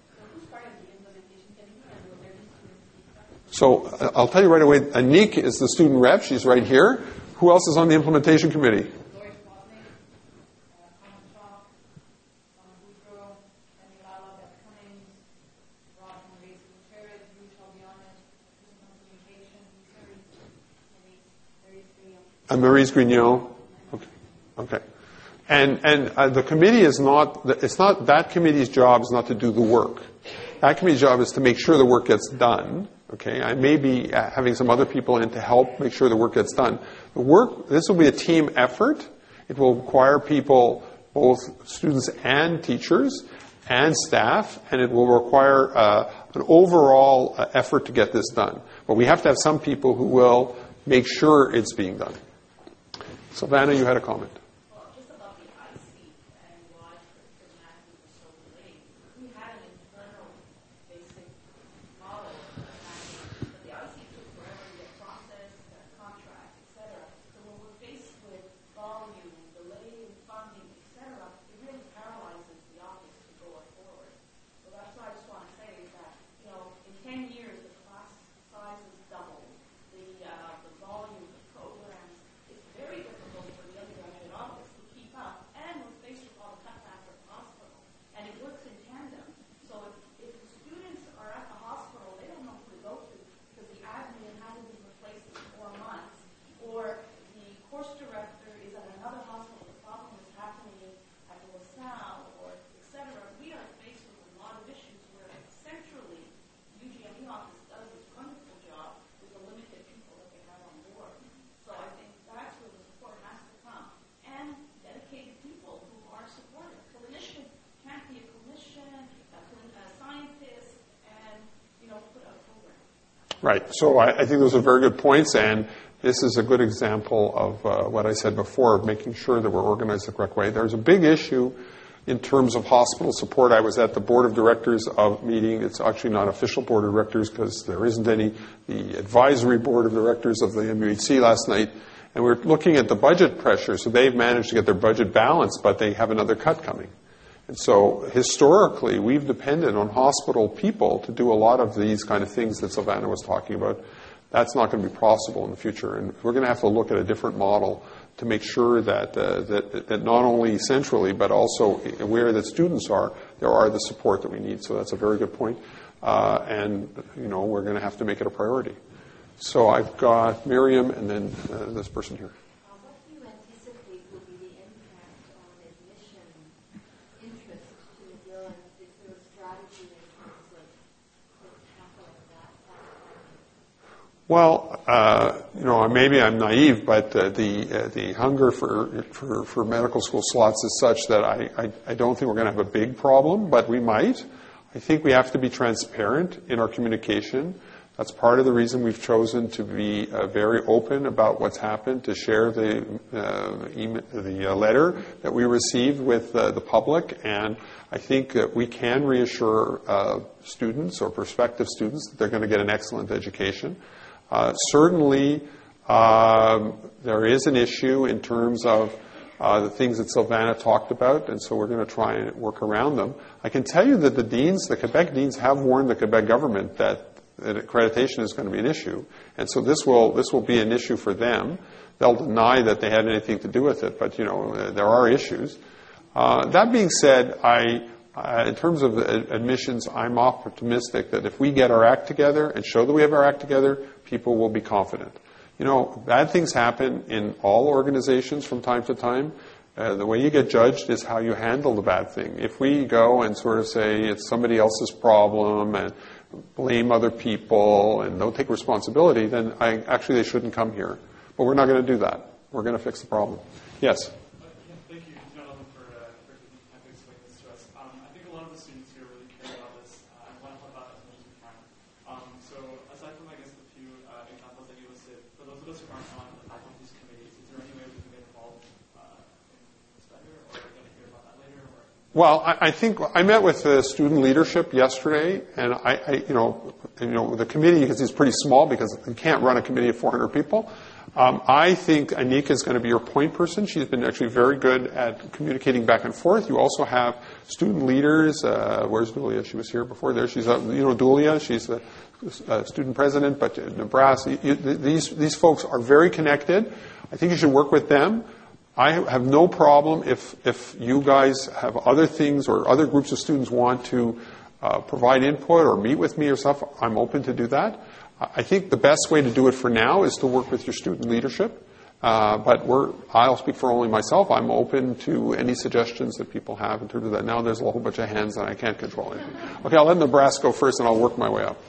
So uh, I'll tell you right away, Anik is the student rep. She's right here. Who else is on the implementation committee? Uh, Maurice Grignon. Okay. Okay. And and uh, the committee is not. It's not that committee's job is not to do the work. That committee's job is to make sure the work gets done. Okay. I may be uh, having some other people in to help make sure the work gets done. The work. This will be a team effort. It will require people, both students and teachers and staff, and it will require uh, an overall uh, effort to get this done. But we have to have some people who will make sure it's being done. Savannah, you had a comment. Well, just about the I C and why curriculum mapping was so delayed. We had an internal basic model of mapping, but the I C took forever to get processed, uh, contract, et cetera. So when we're faced with volume, delay in funding, et cetera, it really paralyzes the office to go forward. So that's what I just want to say is that, you know, in ten years, the class sizes double, the uh, the volume, the programs. It's very difficult for the undergraduate office to keep up, and we're faced with all the cutbacks at the hospital, and it works in tandem. So if, if the students are at the hospital, they don't know who to go to because the admin hasn't been replaced in four months, or the course director is at another hospital, the problem is happening at the LaSalle, or et cetera. We are faced with a lot of issues where centrally, U G M E office does its wonderful job with the limited people that they have on board. So I think that's where the support has to come. And dedicated people who are supportive. Clinicians can't be a clinician, a, clin- a scientist, and, you know, put out a program. Right. So I, I think those are very good points, and this is a good example of uh, what I said before, of making sure that we're organized the correct way. There's a big issue in terms of hospital support. I was at the board of directors of meeting. It's actually not official board of directors because there isn't any. The advisory board of directors of the M U H C last night, and we're looking at the budget pressure. So they've managed to get their budget balanced, but they have another cut coming. And so historically, we've depended on hospital people to do a lot of these kind of things that Savannah was talking about. That's not going to be possible in the future, and we're going to have to look at a different model to make sure that, uh, that that not only centrally but also where the students are, there are the support that we need. So that's a very good point. Uh, and, you know, we're going to have to make it a priority. So I've got Miriam and then uh, this person here. Uh, what do you anticipate will be the impact on admission interest to the Dillon? Is there a strategy in terms of tackling that? Well, uh, you know, maybe I'm naive, but uh, the uh, the hunger for, for for medical school slots is such that I, I, I don't think we're going to have a big problem, but we might. I think we have to be transparent in our communication. That's part of the reason we've chosen to be uh, very open about what's happened, to share the uh, email, the uh, letter that we received with uh, the public, and I think that we can reassure uh, students or prospective students that they're going to get an excellent education. Uh, certainly, um, there is an issue in terms of uh, the things that Savannah talked about, and so we're going to try and work around them. I can tell you that the deans, the Quebec deans, have warned the Quebec government that, that accreditation is going to be an issue, and so this will this will be an issue for them. They'll deny that they had anything to do with it, but you know uh, there are issues. Uh, that being said, I Uh, in terms of uh, admissions, I'm optimistic that if we get our act together and show that we have our act together, people will be confident. You know, bad things happen in all organizations from time to time. Uh, the way you get judged is how you handle the bad thing. If we go and sort of say it's somebody else's problem and blame other people and don't take responsibility, then I, actually they shouldn't come here. But we're not going to do that. We're going to fix the problem. Yes? Thank you, gentlemen, for, uh, for taking time to explain this to us. Um, I think a lot of the students here really care about this uh, and want to help out as much as we can. Um, so aside from, I guess, the few uh, examples that you listed, for those of us who aren't on the faculty's committees, is there any way we can get involved uh, in this better, or are we going to hear about that later? Or? Well, I, I think I met with the student leadership yesterday, and I, I you know, you know, the committee is pretty small because you can't run a committee of four hundred people. Um, I think Anika is going to be your point person. She's been actually very good at communicating back and forth. You also have student leaders. Uh, where's Dulia? She was here before. There, she's uh, you know Dulia. She's the uh, student president, but in Nebraska, you, these these folks are very connected. I think you should work with them. I have no problem if if you guys have other things or other groups of students want to uh, provide input or meet with me or stuff. I'm open to do that. I think the best way to do it for now is to work with your student leadership. Uh, but we're, I'll speak for only myself. I'm open to any suggestions that people have in terms of that. Now there's a whole bunch of hands and I can't control anything. Okay, I'll let Nebraska go first and I'll work my way up.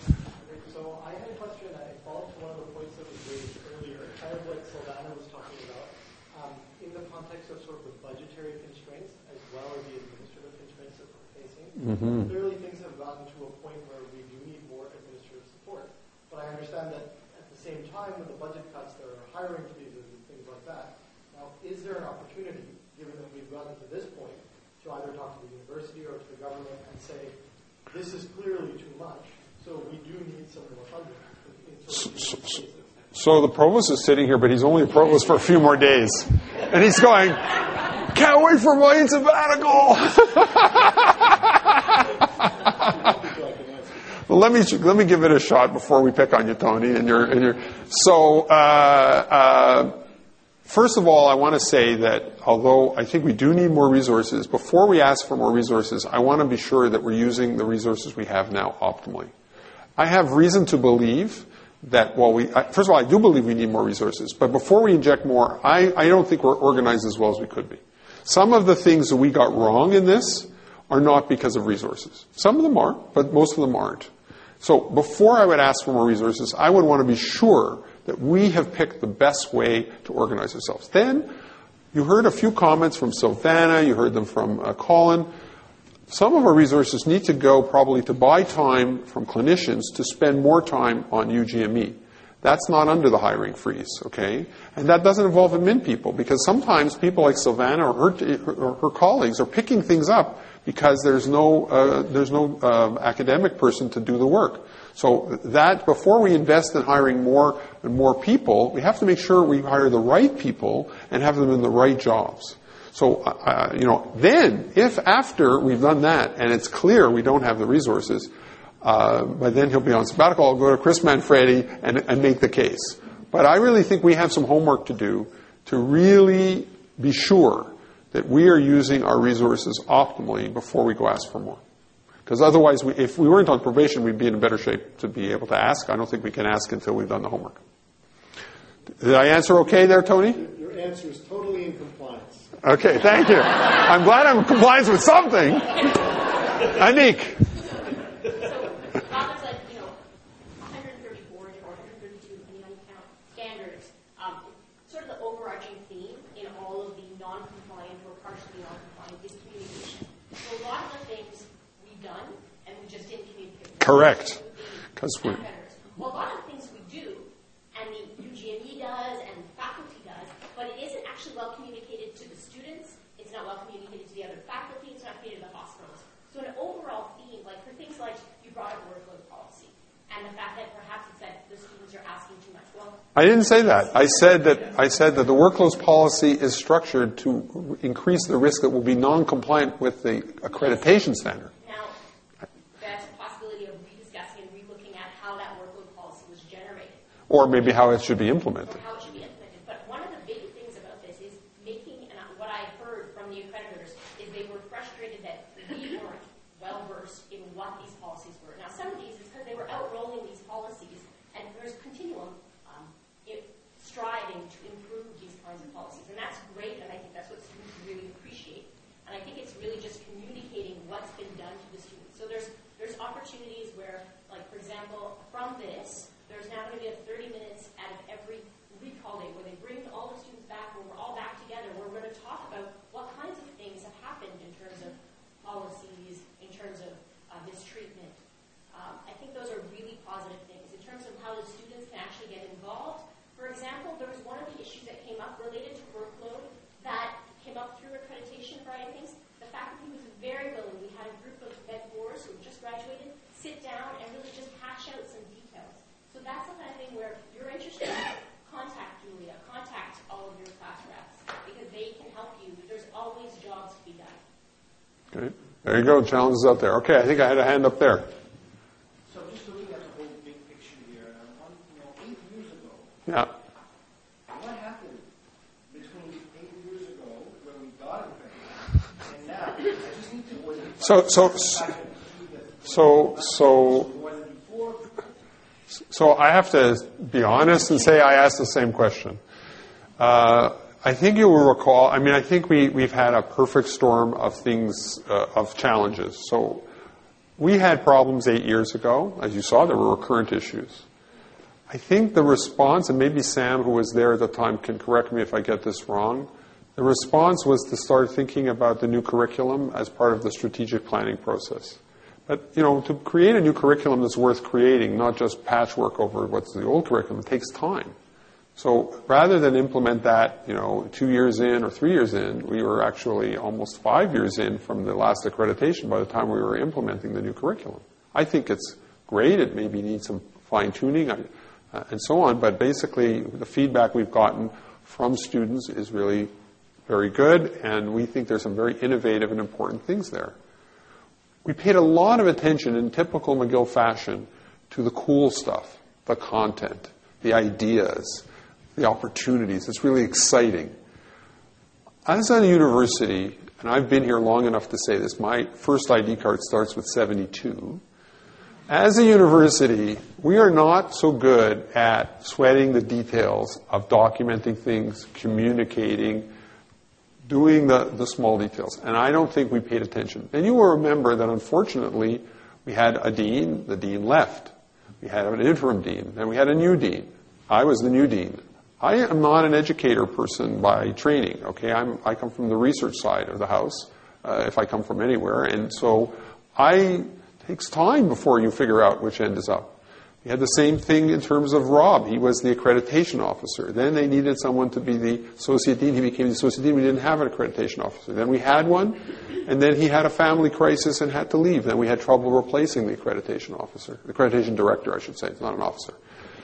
So I had a question. I followed to one of the points that was raised earlier, kind of what Silvana was talking about, um, in the context of sort of the budgetary constraints as well as the administrative constraints that we're facing. Mm-hmm. Clearly things have gotten to a point where we do need more administrative support. But I understand that at the same time, with the budget cuts, there are hiring freezes and things like that. Now, is there an opportunity, given that we've gotten to this point, to either talk to the university or to the government and say, this is clearly too much, so we do need some more funding in sort of these cases? So the provost is sitting here, but he's only a provost for a few more days. And he's going, can't wait for my sabbatical! Well, let me let me give it a shot before we pick on you, Tony. And your and your. So, uh, uh, first of all, I want to say that although I think we do need more resources, before we ask for more resources, I want to be sure that we're using the resources we have now optimally. I have reason to believe that while we, I, first of all, I do believe we need more resources, but before we inject more, I, I don't think we're organized as well as we could be. Some of the things that we got wrong in this are not because of resources. Some of them are, but most of them aren't. So before I would ask for more resources, I would want to be sure that we have picked the best way to organize ourselves. Then, you heard a few comments from Silvana, you heard them from uh, Colin. Some of our resources need to go probably to buy time from clinicians to spend more time on U G M E. That's not under the hiring freeze, okay? And that doesn't involve admin people, because sometimes people like Silvana or her, or her colleagues are picking things up because there's no uh, there's no uh, academic person to do the work. So that before we invest in hiring more and more people, we have to make sure we hire the right people and have them in the right jobs. So uh, you know, then if after we've done that and it's clear we don't have the resources, uh, but then he'll be on sabbatical. I'll go to Chris Manfredi and, and make the case. But I really think we have some homework to do to really be sure that we are using our resources optimally before we go ask for more. Because otherwise, we, if we weren't on probation, we'd be in a better shape to be able to ask. I don't think we can ask until we've done the homework. Did I answer okay there, Tony? Your answer is totally in compliance. Okay, thank you. I'm glad I'm in compliance with something. Anik. So, comments like, you know, one hundred thirty-four or one hundred thirty-two, depending on the count, standards, um, sort of the overarching theme in all of the non-compliant or partially non-compliant is communication. So a lot of the things we've done, and we just didn't communicate. Correct. Because we're... Well, a lot of the things we do, and the U G M E does, and the faculty does, but it isn't actually well communicated to the students. It's not well communicated to the other faculty. It's not communicated to the hospitals. So an overall theme, like for things like you brought up workload policy, and the fact that perhaps it's that the students are asking too much. Well, I didn't say that. I said that I said that the workload policy is structured to increase the risk that will be non-compliant with the accreditation standard. Now, that's a possibility of rediscussing and relooking at how that workload policy was generated. Or maybe how it should be implemented. Or how it should be implemented. But one of the big things about this is making, and what I heard from the accreditors, is they were frustrated that we weren't opportunities where, like, for example, from this, there's now going to be a thirty minutes out of every recall day where they bring all the students back, where we're all back together, where we're going to talk about what kinds of things have happened in terms of policies, in terms of uh, mistreatment. Um, I think those are really positive things. In terms of how the students can actually get involved, for example, there was one of the issues that came up related to workload that came up through accreditation, a variety of things. The faculty was very willing. We had a group of Med fours who just graduated sit down and really just hash out some details. So that's the kind of thing where if you're interested, contact Julia, contact all of your class reps, because they can help you. There's always jobs to be done. Okay. There you go. Challenges out there. Okay, I think I had a hand up there. So just looking at the whole big picture here, um, you know, eight years ago, Yeah. what happened between eight years ago when we got it and now? I just need to was it So, so, so, so, so I have to be honest and say I asked the same question. Uh, I think you will recall, I mean, I think we, we've had a perfect storm of things, uh, of challenges. So we had problems eight years ago. As you saw, there were recurrent issues. I think the response, and maybe Sam, who was there at the time, can correct me if I get this wrong, the response was to start thinking about the new curriculum as part of the strategic planning process. But, you know, to create a new curriculum that's worth creating, not just patchwork over what's the old curriculum, it takes time. So rather than implement that, you know, two years in or three years in, we were actually almost five years in from the last accreditation by the time we were implementing the new curriculum. I think it's great. It maybe needs some fine-tuning uh, and so on, but basically the feedback we've gotten from students is really very good, and we think there's some very innovative and important things there. We paid a lot of attention in typical McGill fashion to the cool stuff, the content, the ideas, the opportunities. It's really exciting. As a university, and I've been here long enough to say this, my first I D card starts with seventy-two. As a university, we are not so good at sweating the details of documenting things, communicating, doing the, the small details. And I don't think we paid attention. And you will remember that, unfortunately, we had a dean. The dean left. We had an interim dean. Then we had a new dean. I was the new dean. I am not an educator person by training. Okay, I'm, I come from the research side of the house, uh, if I come from anywhere. And so I, it takes time before you figure out which end is up. We had the same thing in terms of Rob. He was the accreditation officer. Then they needed someone to be the associate dean. He became the associate dean. We didn't have an accreditation officer. Then we had one, and then he had a family crisis and had to leave. Then we had trouble replacing the accreditation officer, the accreditation director, I should say. It's not an officer.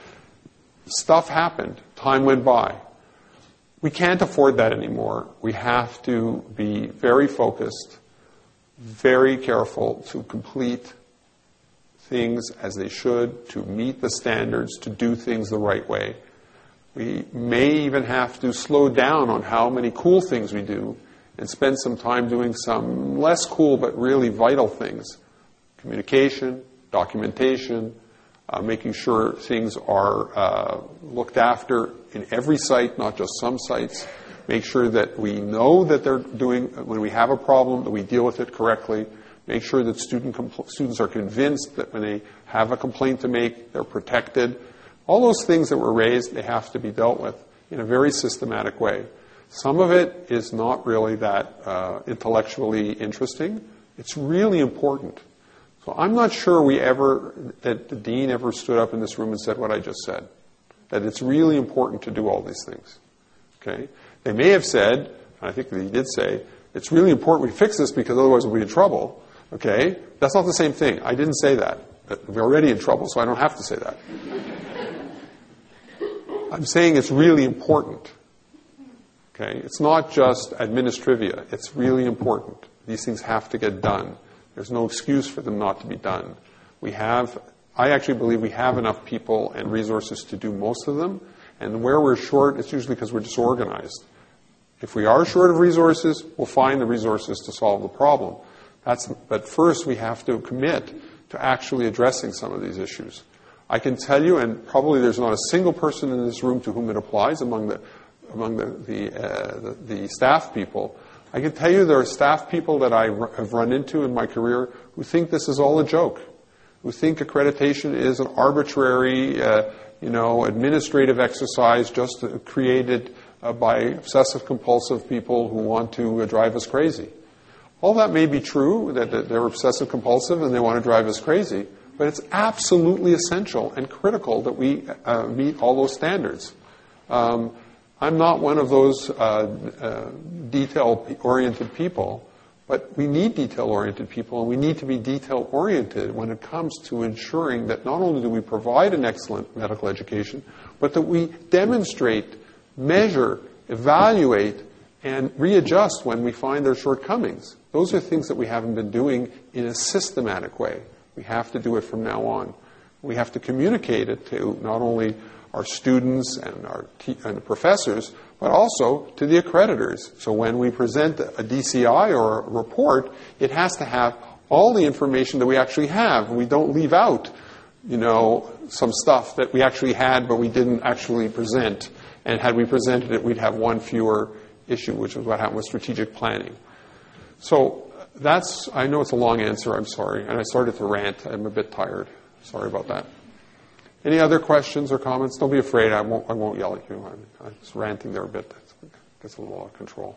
Stuff happened. Time went by. We can't afford that anymore. We have to be very focused, very careful to complete things as they should, to meet the standards, to do things the right way. We may even have to slow down on how many cool things we do and spend some time doing some less cool but really vital things. Communication, documentation, uh, making sure things are uh, looked after in every site, not just some sites. Make sure that we know that they're doing, when we have a problem, that we deal with it correctly. Make sure that student compl- students are convinced that when they have a complaint to make, they're protected. All those things that were raised, they have to be dealt with in a very systematic way. Some of it is not really that uh, intellectually interesting. It's really important. So I'm not sure we ever, that the dean ever stood up in this room and said what I just said, that it's really important to do all these things. Okay? They may have said, and I think that he did say, it's really important we fix this because otherwise we'll be in trouble. Okay? That's not the same thing. I didn't say that. We're already in trouble, so I don't have to say that. I'm saying it's really important. Okay? It's not just administrivia. It's really important. These things have to get done. There's no excuse for them not to be done. We have, I actually believe we have enough people and resources to do most of them. And where we're short, it's usually because we're disorganized. If we are short of resources, we'll find the resources to solve the problem. That's, but first, we have to commit to actually addressing some of these issues. I can tell you, and probably there's not a single person in this room to whom it applies among the among the the, uh, the, the staff people. I can tell you there are staff people that I r- have run into in my career who think this is all a joke. who think accreditation is an arbitrary, uh, you know, administrative exercise just created uh, by obsessive-compulsive people who want to uh, drive us crazy. All that may be true, that, that they're obsessive-compulsive and they want to drive us crazy, but it's absolutely essential and critical that we uh, meet all those standards. Um, I'm not one of those uh, uh, detail-oriented people, but we need detail-oriented people, and we need to be detail-oriented when it comes to ensuring that not only do we provide an excellent medical education, but that we demonstrate, measure, evaluate, and readjust when we find their shortcomings. Those are things that we haven't been doing in a systematic way. We have to do it from now on. We have to communicate it to not only our students and our te- and the professors, but also to the accreditors. So when we present a D C I or a report, it has to have all the information that we actually have. We don't leave out, you know, some stuff that we actually had but we didn't actually present. And had we presented it, we'd have one fewer issue, which is what happened with strategic planning. So that's, I know it's a long answer, I'm sorry. And I started to rant. I'm a bit tired. Sorry about that. Any other questions or comments? Don't be afraid. I won't, I won't yell at you. I'm, I'm just ranting there a bit. That gets a little out of control.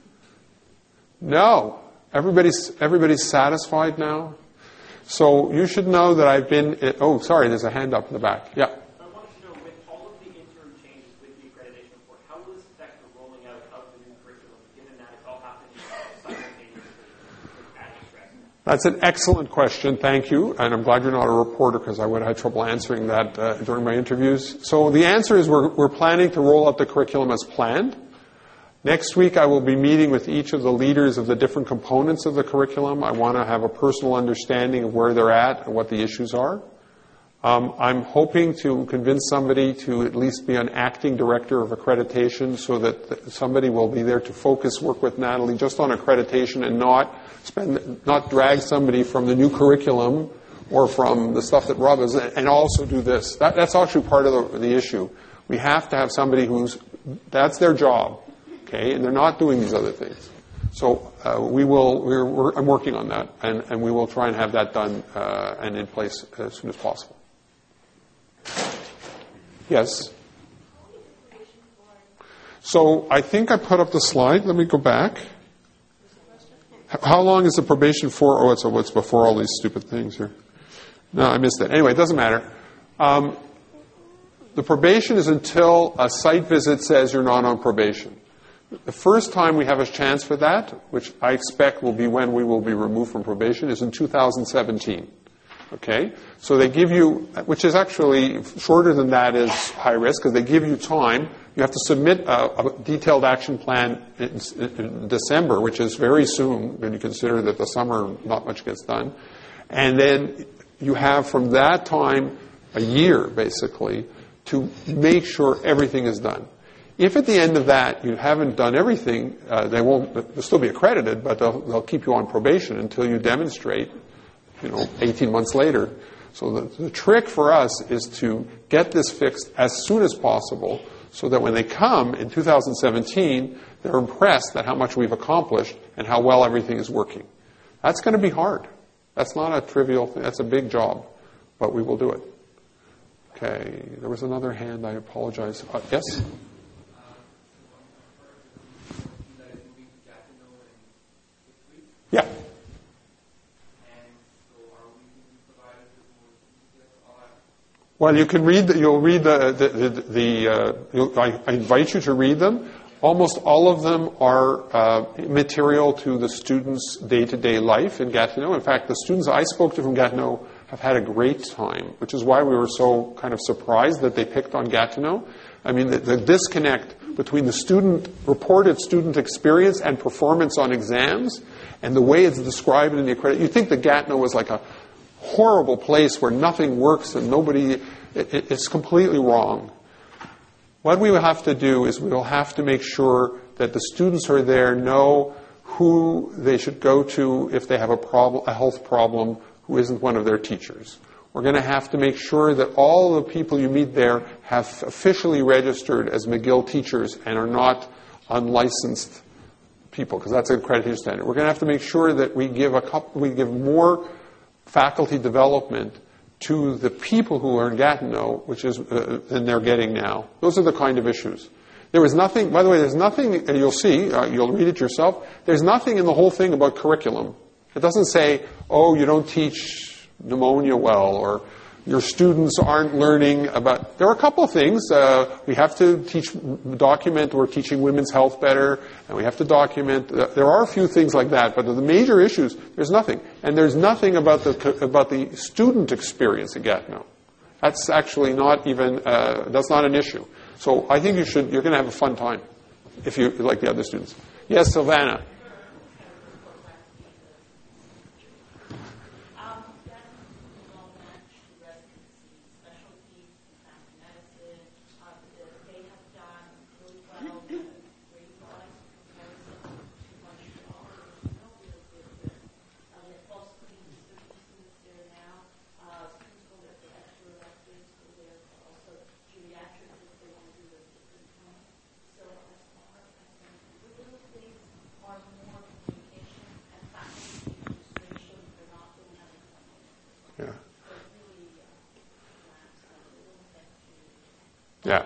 No. Everybody's, everybody's satisfied now? So you should know that I've been... Oh, sorry. There's a hand up in the back. Yeah. I wanted to know, with all of the interim changes with the accreditation report, how will this affect the rolling out of the new curriculum, given that it's all happening simultaneously with added stress? That's an excellent question. Thank you. And I'm glad you're not a reporter, because I would have had trouble answering that uh, during my interviews. So the answer is we're, we're planning to roll out the curriculum as planned. Next week, I will be meeting with each of the leaders of the different components of the curriculum. I want to have a personal understanding of where they're at and what the issues are. Um, I'm hoping to convince somebody to at least be an acting director of accreditation so that th- somebody will be there to focus, work with Natalie just on accreditation and not spend, not drag somebody from the new curriculum or from the stuff that Rob is, and also do this. That, that's actually part of the, the issue. We have to have somebody who's, that's their job, okay, and they're not doing these other things. So uh, we will, we're, we're, I'm working on that, and, and we will try and have that done uh, and in place as soon as possible. Yes? So I think I put up the slide. Let me go back. How long is the probation for? Oh, it's, oh, it's before all these stupid things here. No, I missed it. Anyway, it doesn't matter. Um, the probation is until a site visit says you're not on probation. The first time we have a chance for that, which I expect will be when we will be removed from probation, is in two thousand seventeen. Okay? So they give you, which is actually shorter than that is high risk, because they give you time. You have to submit a, a detailed action plan in, in December, which is very soon when you consider that the summer not much gets done. And then you have from that time a year, basically, to make sure everything is done. If at the end of that you haven't done everything, uh, they won't, they'll still be accredited, but they'll, they'll keep you on probation until you demonstrate, you know, eighteen months later. So the, the trick for us is to get this fixed as soon as possible so that when they come in two thousand seventeen, they're impressed at how much we've accomplished and how well everything is working. That's going to be hard. That's not a trivial thing. That's a big job, but we will do it. Okay, there was another hand. I apologize. Uh, yes? Yeah. Well, you can read. The, you'll read the the the. the uh, you'll, I, I invite you to read them. Almost all of them are uh, material to the students' day-to-day life in Gatineau. In fact, the students I spoke to from Gatineau have had a great time, which is why we were so kind of surprised that they picked on Gatineau. I mean, the, the disconnect between the student reported student experience and performance on exams, and the way it's described in the accreditation. You think that Gatineau was like a horrible place where nothing works and nobody, it, it, it's completely wrong. What we will have to do is we will have to make sure that the students who are there know who they should go to if they have a problem, a health problem, who isn't one of their teachers. We're going to have to make sure that all the people you meet there have officially registered as McGill teachers and are not unlicensed people, because that's an accreditation standard. We're going to have to make sure that we give a couple, we give more faculty development to the people who learn Gatineau, which is, uh, and they're getting now. Those are the kind of issues. There was nothing, by the way, there's nothing, and you'll see, uh, you'll read it yourself, there's nothing in the whole thing about curriculum. It doesn't say, oh, you don't teach pneumonia well, or your students aren't learning about... There are a couple of things. Uh, we have to teach, document we're teaching women's health better, and we have to document... Uh, there are a few things like that, but the major issues, there's nothing. And there's nothing about the about the student experience at Gatineau. That's actually not even... Uh, that's not an issue. So I think you should... You're going to have a fun time if you like the other students. Yes, Silvana. Yeah.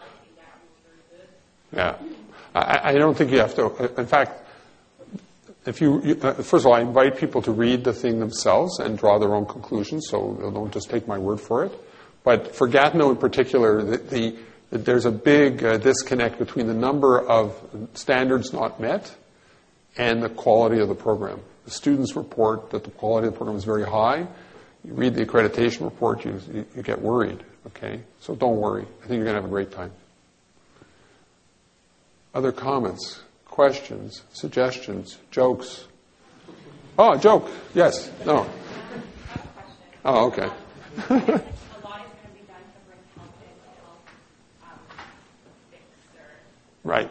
Yeah. I, I don't think you have to. In fact, if you, you uh, first of all, I invite people to read the thing themselves and draw their own conclusions, so don't just take my word for it. But for Gatineau in particular, the, the, the, there's a big uh, disconnect between the number of standards not met and the quality of the program. The students report that the quality of the program is very high. You read the accreditation report, you, you, you get worried. Okay? So don't worry. I think you're going to have a great time. Other comments, questions, suggestions, jokes? Oh, a joke. Yes. No. Oh, okay. Right.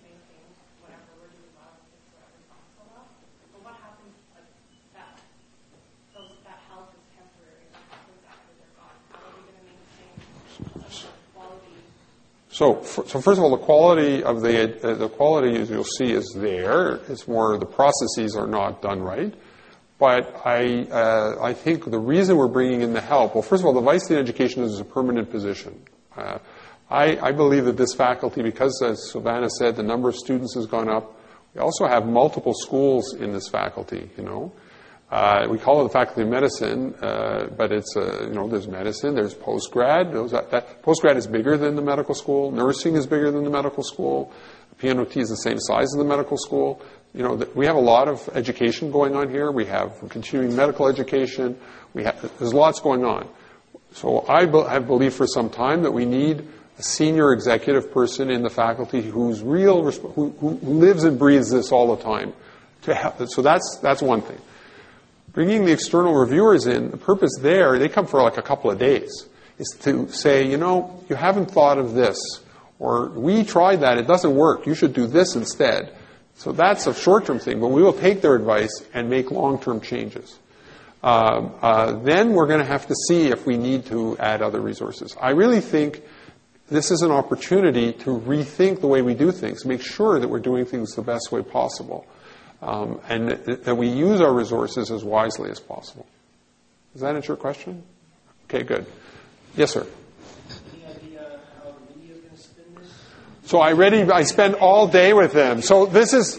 So, so first of all, the quality of the uh, the quality, as you'll see, is there. It's more the processes are not done right. But I uh, I think the reason we're bringing in the help. Well, first of all, the Vice Dean Education is a permanent position. Uh, I, I believe that this faculty, because as Silvana said, the number of students has gone up. We also have multiple schools in this faculty. You know. Uh, we call it the Faculty of Medicine, uh, but it's, uh, you know, there's medicine, there's postgrad. Those, that, that, postgrad is bigger than the medical school. Nursing is bigger than the medical school. P N O T is the same size as the medical school. You know, the, we have a lot of education going on here. We have continuing medical education. We have, there's lots going on. So I be, have believed for some time that we need a senior executive person in the faculty who's real, who, who lives and breathes this all the time. To help. So that's that's one thing. Bringing the external reviewers in, the purpose there, they come for like a couple of days, is to say, you know, you haven't thought of this, or we tried that, it doesn't work, you should do this instead. So that's a short-term thing, but we will take their advice and make long-term changes. Uh, uh, then we're going to have to see if we need to add other resources. I really think this is an opportunity to rethink the way we do things, make sure that we're doing things the best way possible. Um, and that we use our resources as wisely as possible. Does that answer your question? Okay, good. Yes, sir. Any idea how the media is going to spin this? So I ready. I spent all day with them. So this is.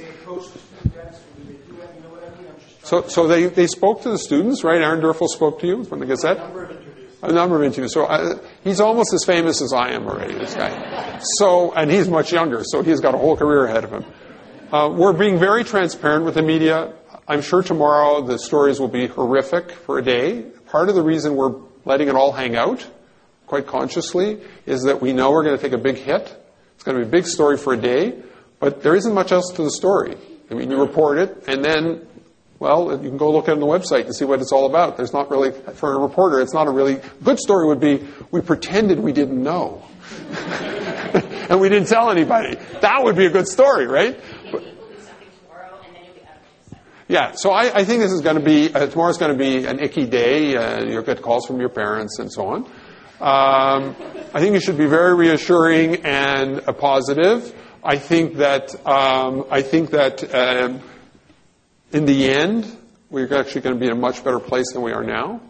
So, so they, they spoke to the students, right? Aaron Durfel spoke to you from the Gazette. A number of interviews. A number of interviews. So uh, he's almost as famous as I am already. This guy. So, and he's much younger, so he's got a whole career ahead of him. Uh, we're being very transparent with the media. I'm sure tomorrow the stories will be horrific for a day. Part of the reason we're letting it all hang out, quite consciously, is that we know we're going to take a big hit. It's going to be a big story for a day, but there isn't much else to the story. I mean, you report it, and then, well, you can go look on the website and see what it's all about. There's not really, for a reporter, it's not a really good story would be, we pretended we didn't know. And we didn't tell anybody. That would be a good story, right? Yeah, so I, I think this is going to be, uh, tomorrow's going to be an icky day. Uh, you'll get calls from your parents and so on. Um, I think you should be very reassuring and uh, positive. I think that, um, I think that um, in the end, we're actually going to be in a much better place than we are now.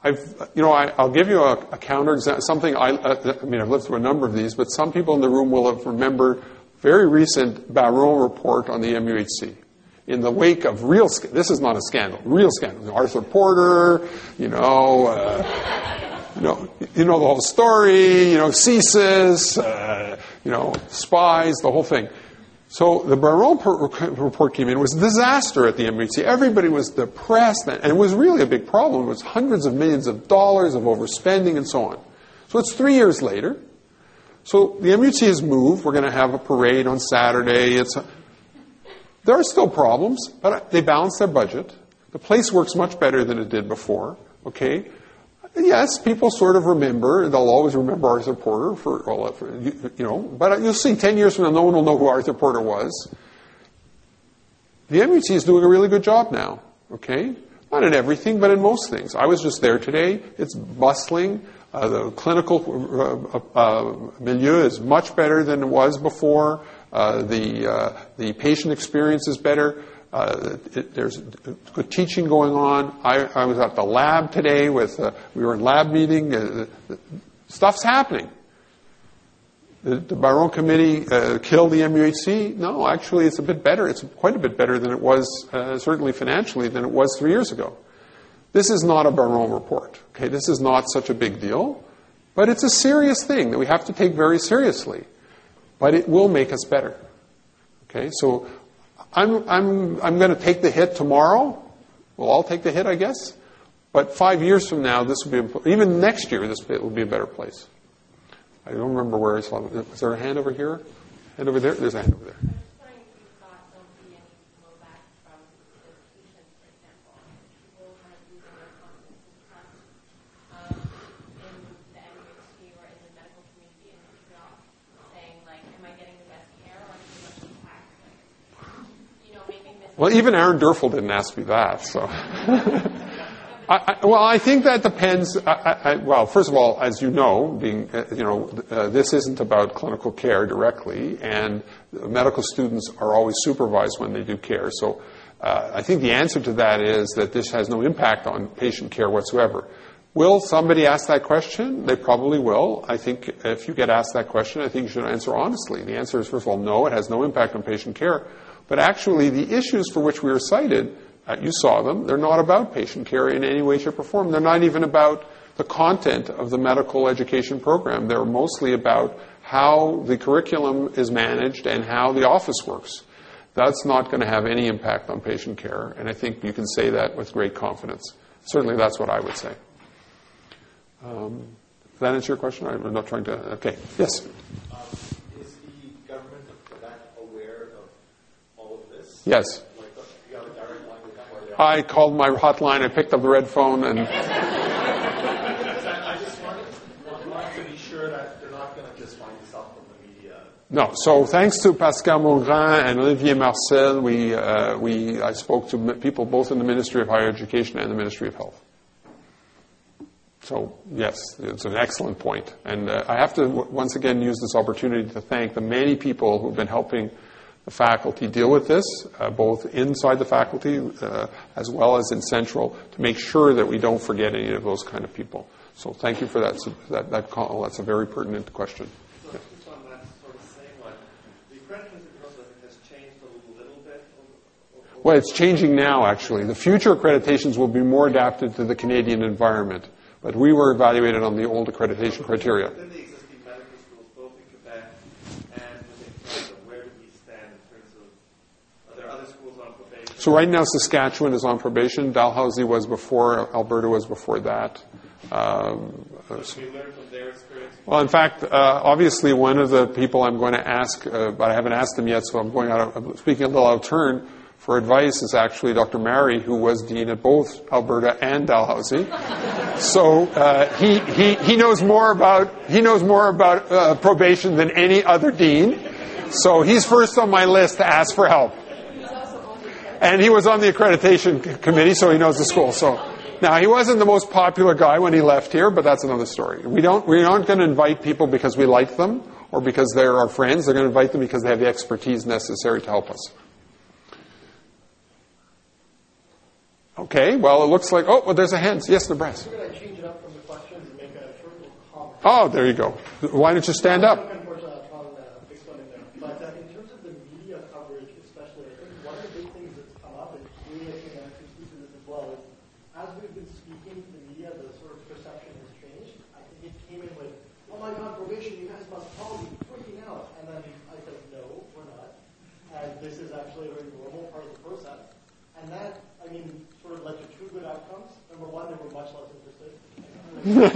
I've, you know, I, I'll give you a, a counter example. Something I, uh, I mean, I've lived through a number of these, but some people in the room will have remembered very recent Barron report on the M U H C. In the wake of real, this is not a scandal, real scandal. Arthur Porter, you know, uh, you know, you know the whole story. You know, CSIS, uh, you know, spies, the whole thing. So the Barron report came in. It was a disaster at the M U H C. Everybody was depressed, and it was really a big problem. It was hundreds of millions of dollars of overspending and so on. So it's three years later. So the M U H C has moved. We're going to have a parade on Saturday. It's a, there are still problems, but they balance their budget. The place works much better than it did before. Okay. Yes, people sort of remember. They'll always remember Arthur Porter for, well, for you, you know. But you'll see, ten years from now, no one will know who Arthur Porter was. The M U H C is doing a really good job now. Okay, not in everything, but in most things. I was just there today. It's bustling. Uh, the clinical uh, uh, milieu is much better than it was before. Uh, the uh, the patient experience is better. Uh, it, there's good teaching going on. I, I was at the lab today with, uh, we were in lab meeting. Uh, the, stuff's happening. The, the Barron Committee uh, killed the M U H C? No, actually it's a bit better. It's quite a bit better than it was, uh, certainly financially, than it was three years ago. This is not a Barron report. Okay, this is not such a big deal, but it's a serious thing that we have to take very seriously. But it will make us better. Okay, so I'm, I'm, I'm going to take the hit tomorrow. We'll all take the hit, I guess. But five years from now, this will be, even next year, this will be a better place. I don't remember where I saw it. Is there a hand over here? Hand over there? There's a hand over there. Well, even Aaron Durfel didn't ask me that. So, I, I, well, I think that depends. I, I, well, first of all, as you know, being uh, you know, uh, this isn't about clinical care directly, and medical students are always supervised when they do care. So, uh, I think the answer to that is that this has no impact on patient care whatsoever. Will somebody ask that question? They probably will. I think if you get asked that question, I think you should answer honestly. The answer is, first of all, no, it has no impact on patient care. But actually, the issues for which we are cited, uh, you saw them, they're not about patient care in any way, shape, or form. They're not even about the content of the medical education program. They're mostly about how the curriculum is managed and how the office works. That's not going to have any impact on patient care, and I think you can say that with great confidence. Certainly, that's what I would say. Um, does that answer your question? I'm not trying to... Okay. Yes? Yes. I called my hotline, I picked up the red phone, and... I just wanted, wanted to be sure that they're not going to just find this out from the media. No. So thanks to Pascal Mongrain and Olivier Marcel, we, uh, we, I spoke to people both in the Ministry of Higher Education and the Ministry of Health. So, yes, it's an excellent point. And uh, I have to w- once again use this opportunity to thank the many people who've been helping the faculty deal with this, uh, both inside the faculty uh, as well as in Central, to make sure that we don't forget any of those kind of people. So thank you for that that, that call. That's a very pertinent question. So yeah. Just on that sort of same line, the accreditation process has changed a little bit. Over, over well, it's changing now, actually. The future accreditations will be more adapted to the Canadian environment, but we were evaluated on the old accreditation criteria. Within the existing medical schools, both in Quebec and within Canada, where do we stand in terms of, are there other schools on probation? So right now Saskatchewan is on probation. Dalhousie was before, Alberta was before that. Um, so we learn from their experience? Well, in fact, uh, obviously one of the people I'm going to ask, uh, but I haven't asked him yet, so I'm going out of, I'm speaking a little out of turn for advice, is actually Doctor Mary, who was dean at both Alberta and Dalhousie. So uh, he, he he knows more about he knows more about uh, probation than any other dean. So he's first on my list to ask for help. And he was on the accreditation c- committee, so he knows the school. So now he wasn't the most popular guy when he left here, but that's another story. We don't we aren't going to invite people because we like them or because they're our friends. They're going to invite them because they have the expertise necessary to help us. Okay, well, it looks like, oh, well, there's a hand. Yes, Nebraska. Could I change Oh, there you go. Why don't you stand up? Unfortunately, I'll uh, explain there. But uh, in terms of the media coverage, especially, I think one of the big things that's come up, and Julia can actually speak to this as well, is as we've been speaking to the media, the sort of perception has changed. I think it came in with, oh my God, probation, you guys must probably be freaking out. And then I said, no, we're not. And this is actually a very normal part of the process. And that, I mean, sort of led to two good outcomes. Number one, they were much less interested. Number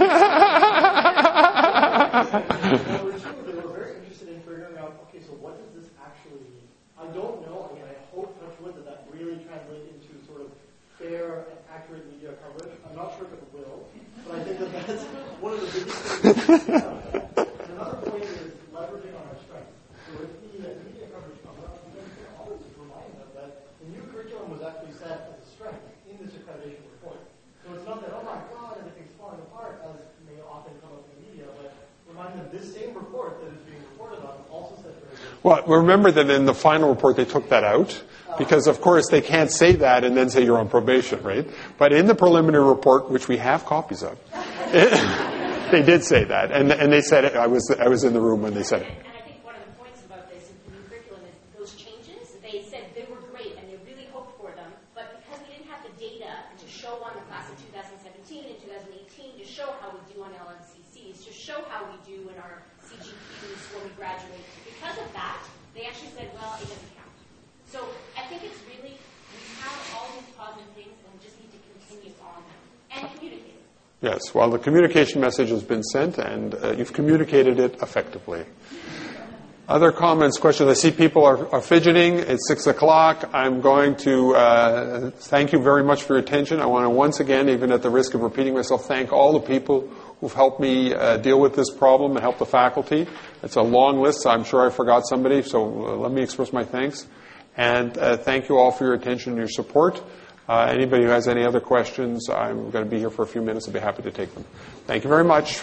two, they were very interested in figuring out, okay, so what does this actually mean? I don't know. I mean, I hope, touch wood, that that really translates into sort of fair and accurate media coverage. I'm not sure if it will, but I think that that's one of the biggest things. And another point is leveraging on our strengths. So if the uh, media coverage comes up, we can always remind them that the new curriculum was actually set as a strength in this accreditation report. So it's not that, oh my God, everything's falling apart, as may often come up in the media, but remind them this same report that is being reported on also said very good. Well, remember that in the final report they took that out, because of course they can't say that and then say you're on probation, right? But in the preliminary report, which we have copies of, they did say that, and and they said it. I was I was in the room when they said it. And I think one of the points about this is the new curriculum is those changes. They said they were great and they really hoped for them, but because we didn't have the data to show on the class of two thousand seventeen and two thousand eighteen to show how we do on L M C Cs, to show how we do in our C G Qs when we graduate. Because of that, they actually said, well, it doesn't count. So I think it's really, we have all these positive things and we just need to continue on them and communicate. Yes, well, the communication message has been sent, and uh, you've communicated it effectively. Other comments, questions? I see people are, are fidgeting. It's six o'clock. I'm going to uh, thank you very much for your attention. I want to once again, even at the risk of repeating myself, thank all the people who've helped me uh, deal with this problem and help the faculty. It's a long list, so I'm sure I forgot somebody, so uh, let me express my thanks. And uh, thank you all for your attention and your support. Uh, anybody who has any other questions, I'm going to be here for a few minutes. I'll be happy to take them. Thank you very much.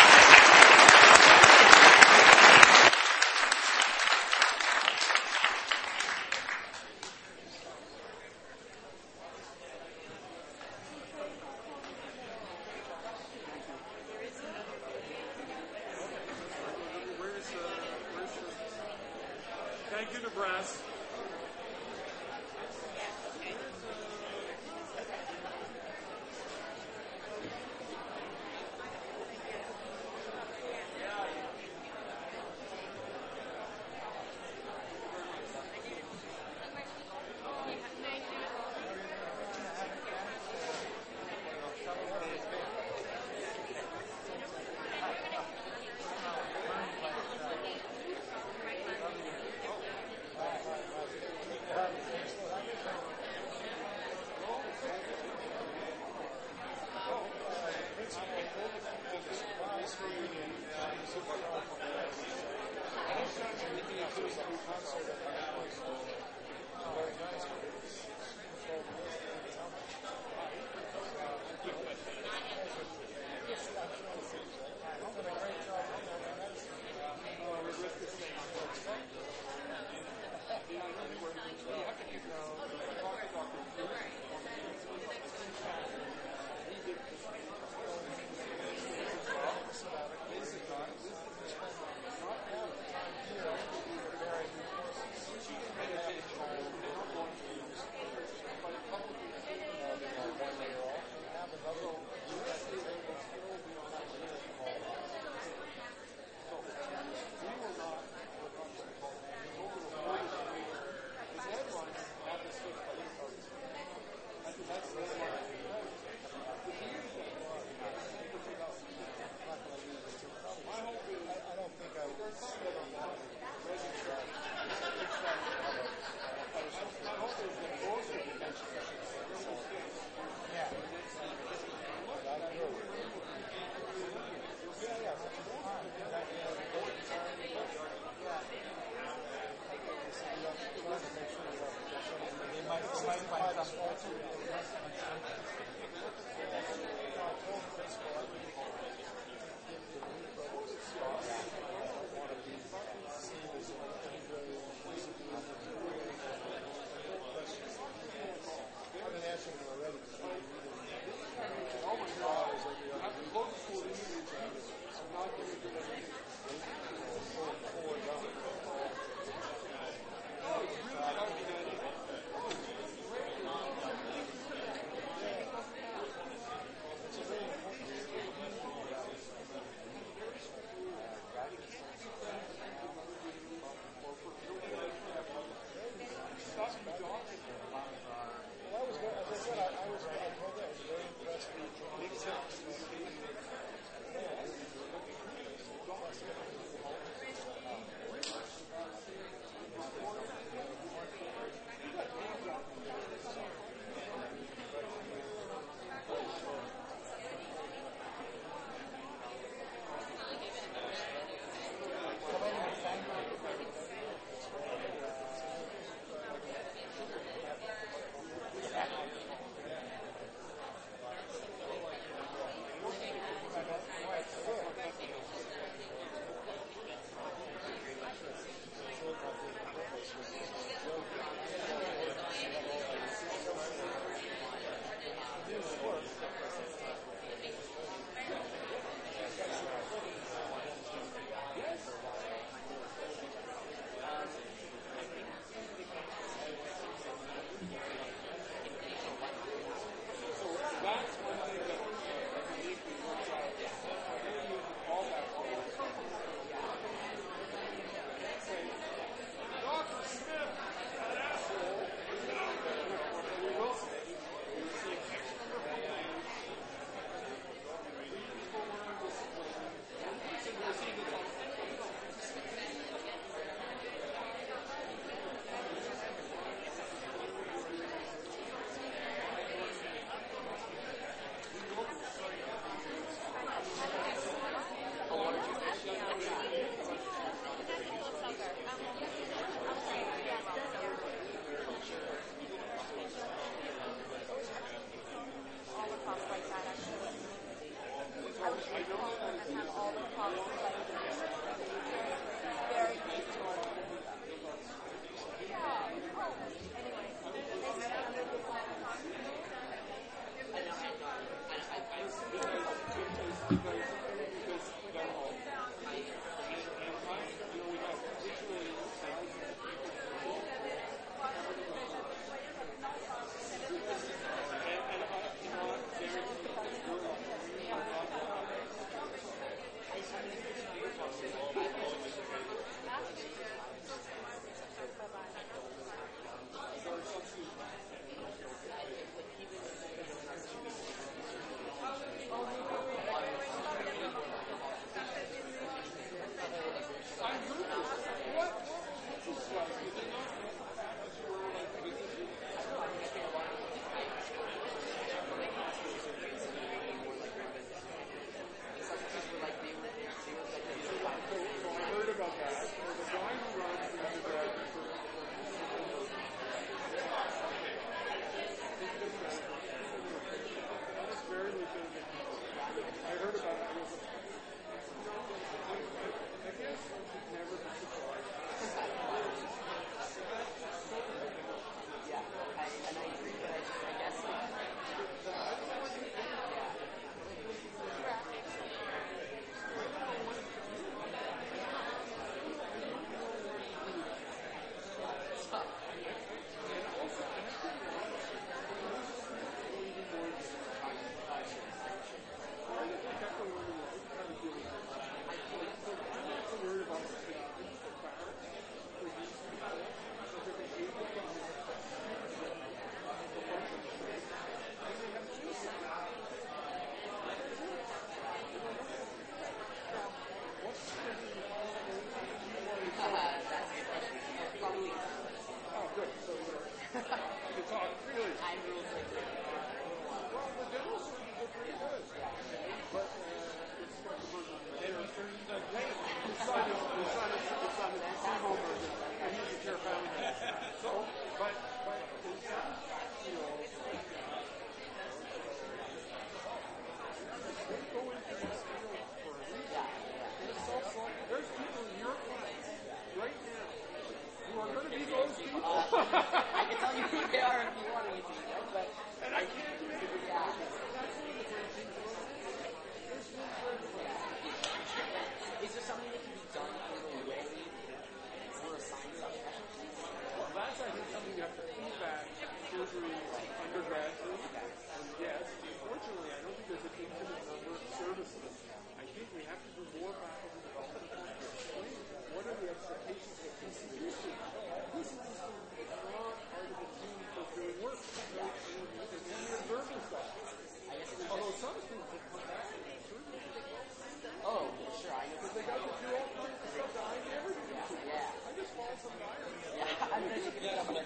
Thank you, Nebraska. Well,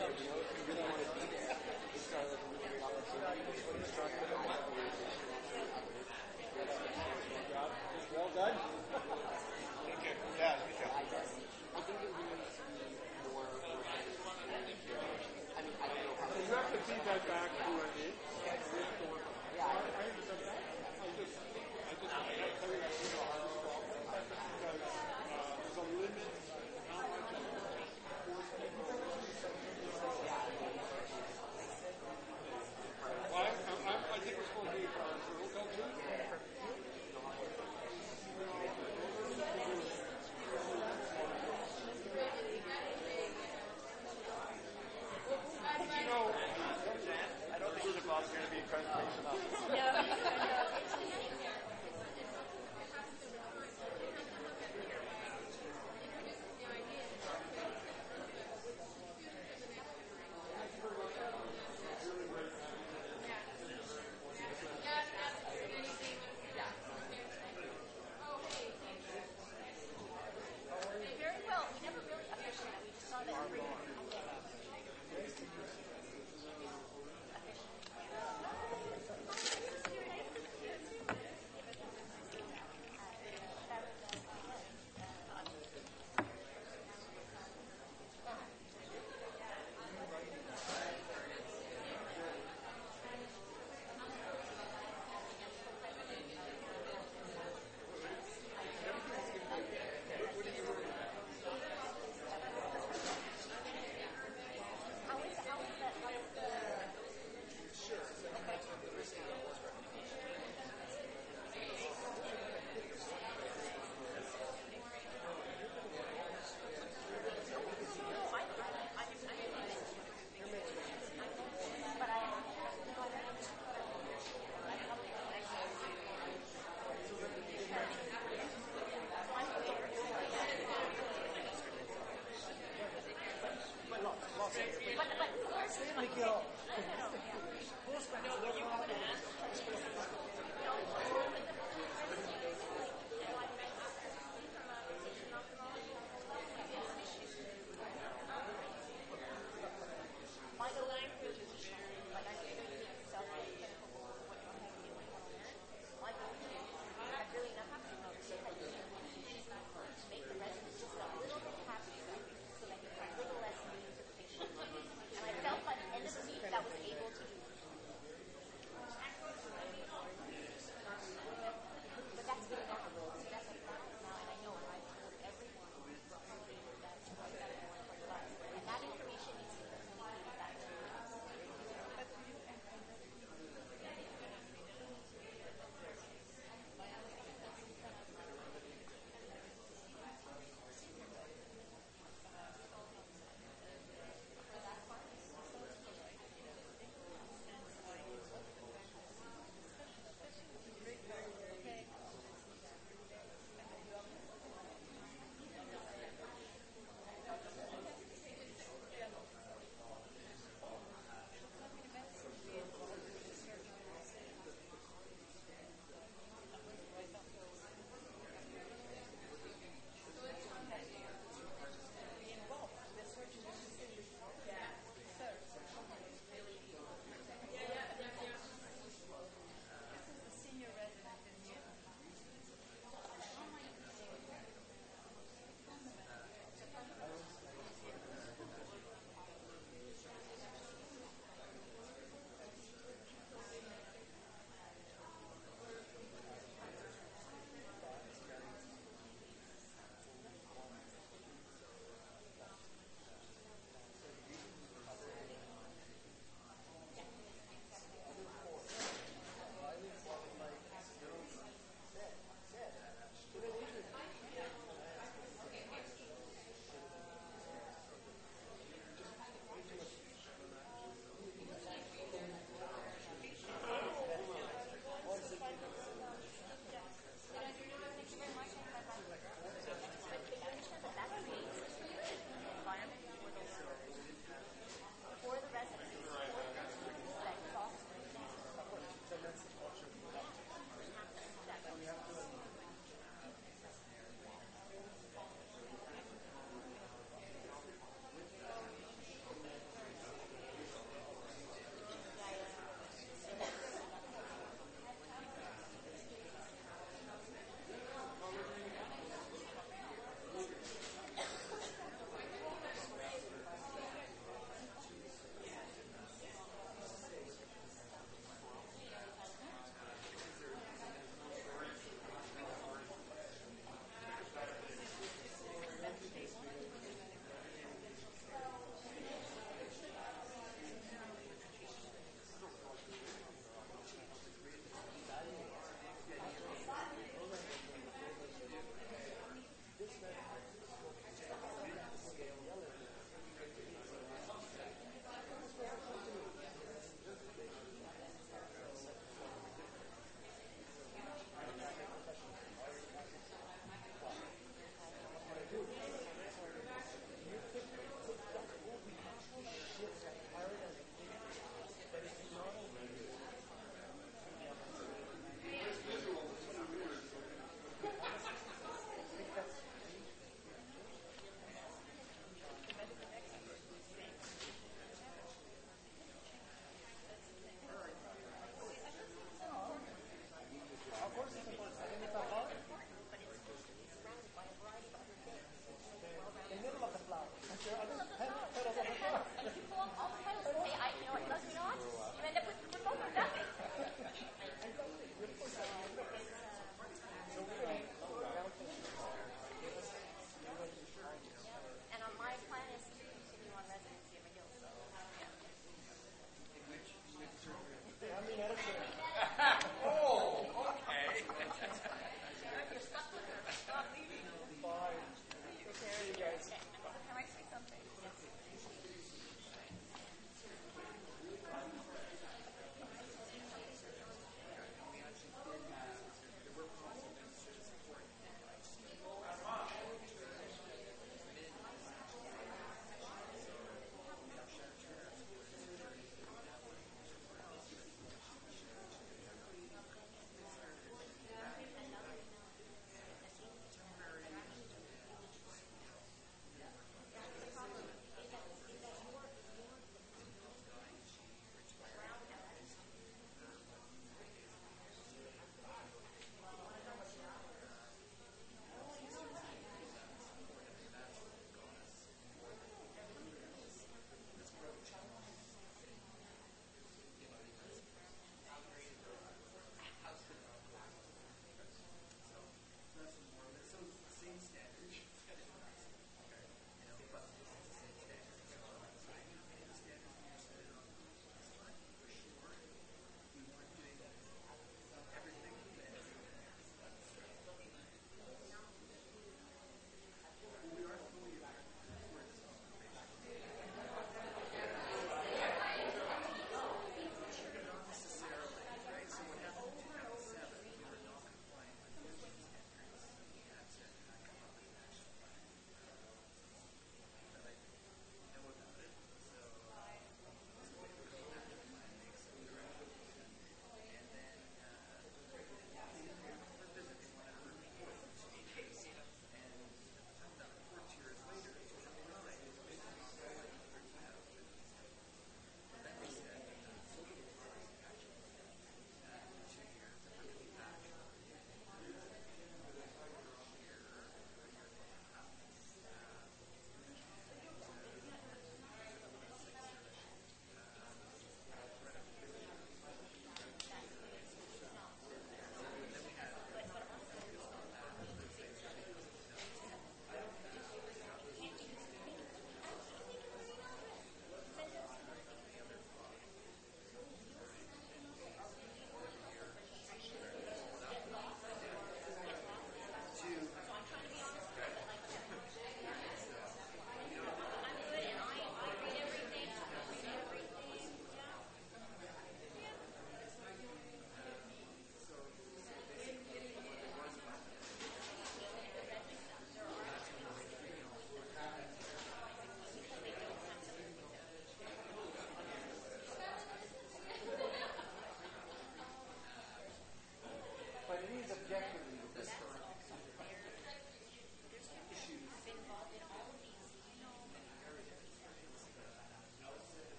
Well done. Yeah, good job. You have to feed that back to what it is. Yeah, I understand that. I just, I just, I gotta tell you that's the hardest problem. Because uh, there's a limit to how much you can force people to do something.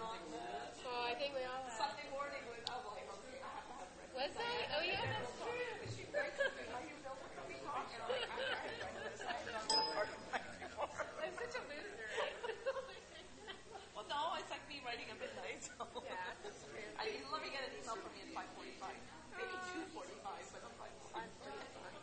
on the Oh, I think we all have. Sunday morning with, oh, well, okay, I have to have breakfast. Was I? Oh, yeah, that's true. She breaks with me, are you built for me talk? And I'm like, I'm not having breakfast. I haven't done that part of my before. I'm such a loser. Well, no, it's like me writing at midnight. So. Yeah, that's true. I mean, let me get an email from me at five forty-five. Maybe two forty-five, but I'm like, five forty-five.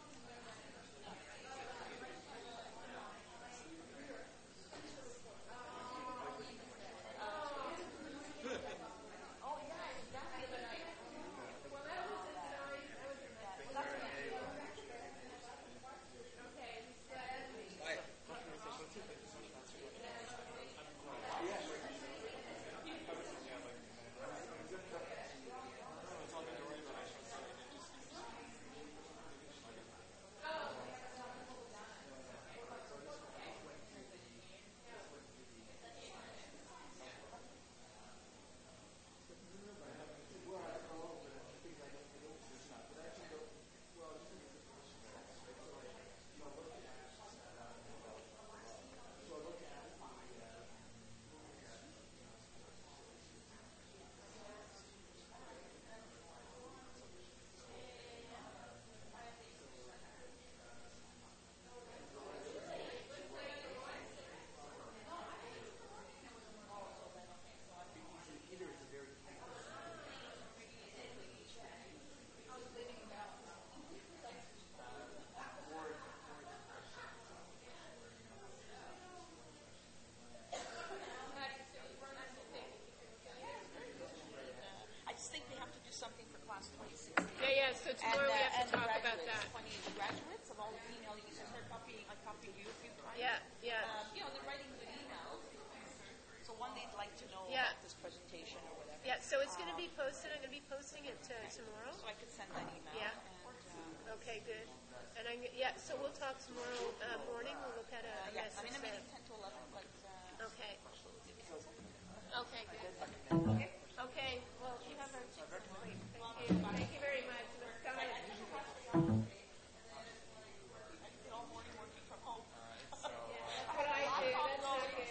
Something for class twenty-six. Yeah, yeah, so tomorrow and, we uh, have to talk about graduates, that. twenty graduates of all the emailing you start copying, I copied you a few times. Yeah, yeah. Um, you know, they're writing good emails. So one they'd like to know Yeah. about this presentation or whatever. Yeah, so it's going to Um, be posted. I'm going to be posting it uh, tomorrow. So I could send that email. Yeah. And, um, Okay, good. And I'm g- yeah, so we'll talk tomorrow uh, morning. We'll look at a, uh, a yeah, I'm in a message meeting there. ten to eleven, but uh, Okay. Okay, good. Okay. Okay, well, you have a Thank you. Thank you very much. Let's go. What I do, that's not good.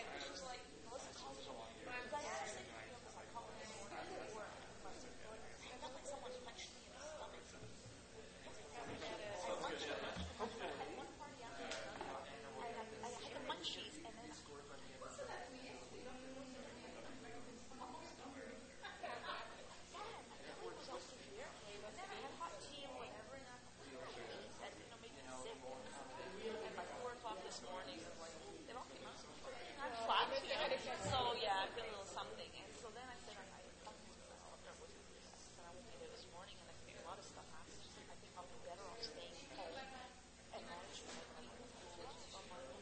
So yeah, I feel a little something. And so then I said, I, I come to the doctor, I wasn't really best, and I won't be there this morning, and I think a lot of stuff happens. She said, I think I'll be better off staying home and managing my money. On my own.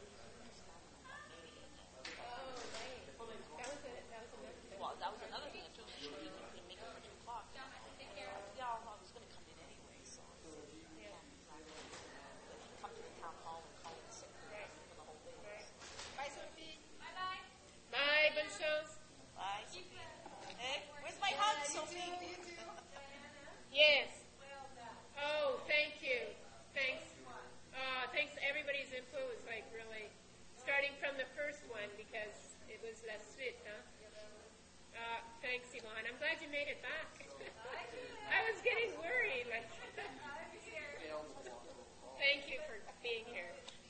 That was a, that was another thing. Well, that was another thing too. She didn't even make it for two o'clock. Uh, yeah, I was going to come in anyway, so yeah, exactly. Come to the town hall and call in sick for the whole day. Bye, Sophie. Bye, bye. Bye, Bunchos. Bye, Sophie. Hey, where's my hug, Sophie? Yes. Oh, thank you. Thanks. Uh, thanks. Everybody's input was like really starting from the first one because it was la suite, huh? Uh, thanks, Yvonne. I'm glad you made it back. I was getting worried. Like, thank you for being here.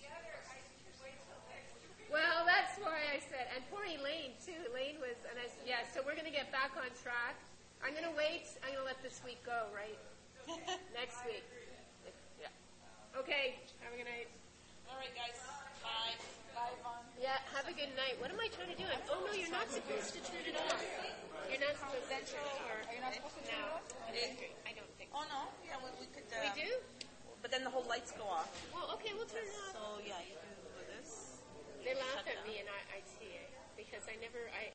Well, that's why I said, and poor Elaine too. Elaine was, and I said, yeah. So we're going to get back on track. I'm going to wait. I'm going to let this week go, right? Next week. Yeah. Okay. Have a good night. All right, guys. Bye. Bye, Yvonne. Yeah. Have a good night. What am I trying to do? I'm, oh no, you're not supposed to turn it off. You're not supposed to turn it off. Are you not supposed to turn it No. off? I don't think so. Oh no. Yeah, we, we could. Uh, We do? But then the whole lights go off. Well, okay. We'll turn it off. So yeah, you do this. They laugh at me in I T A because I never, I,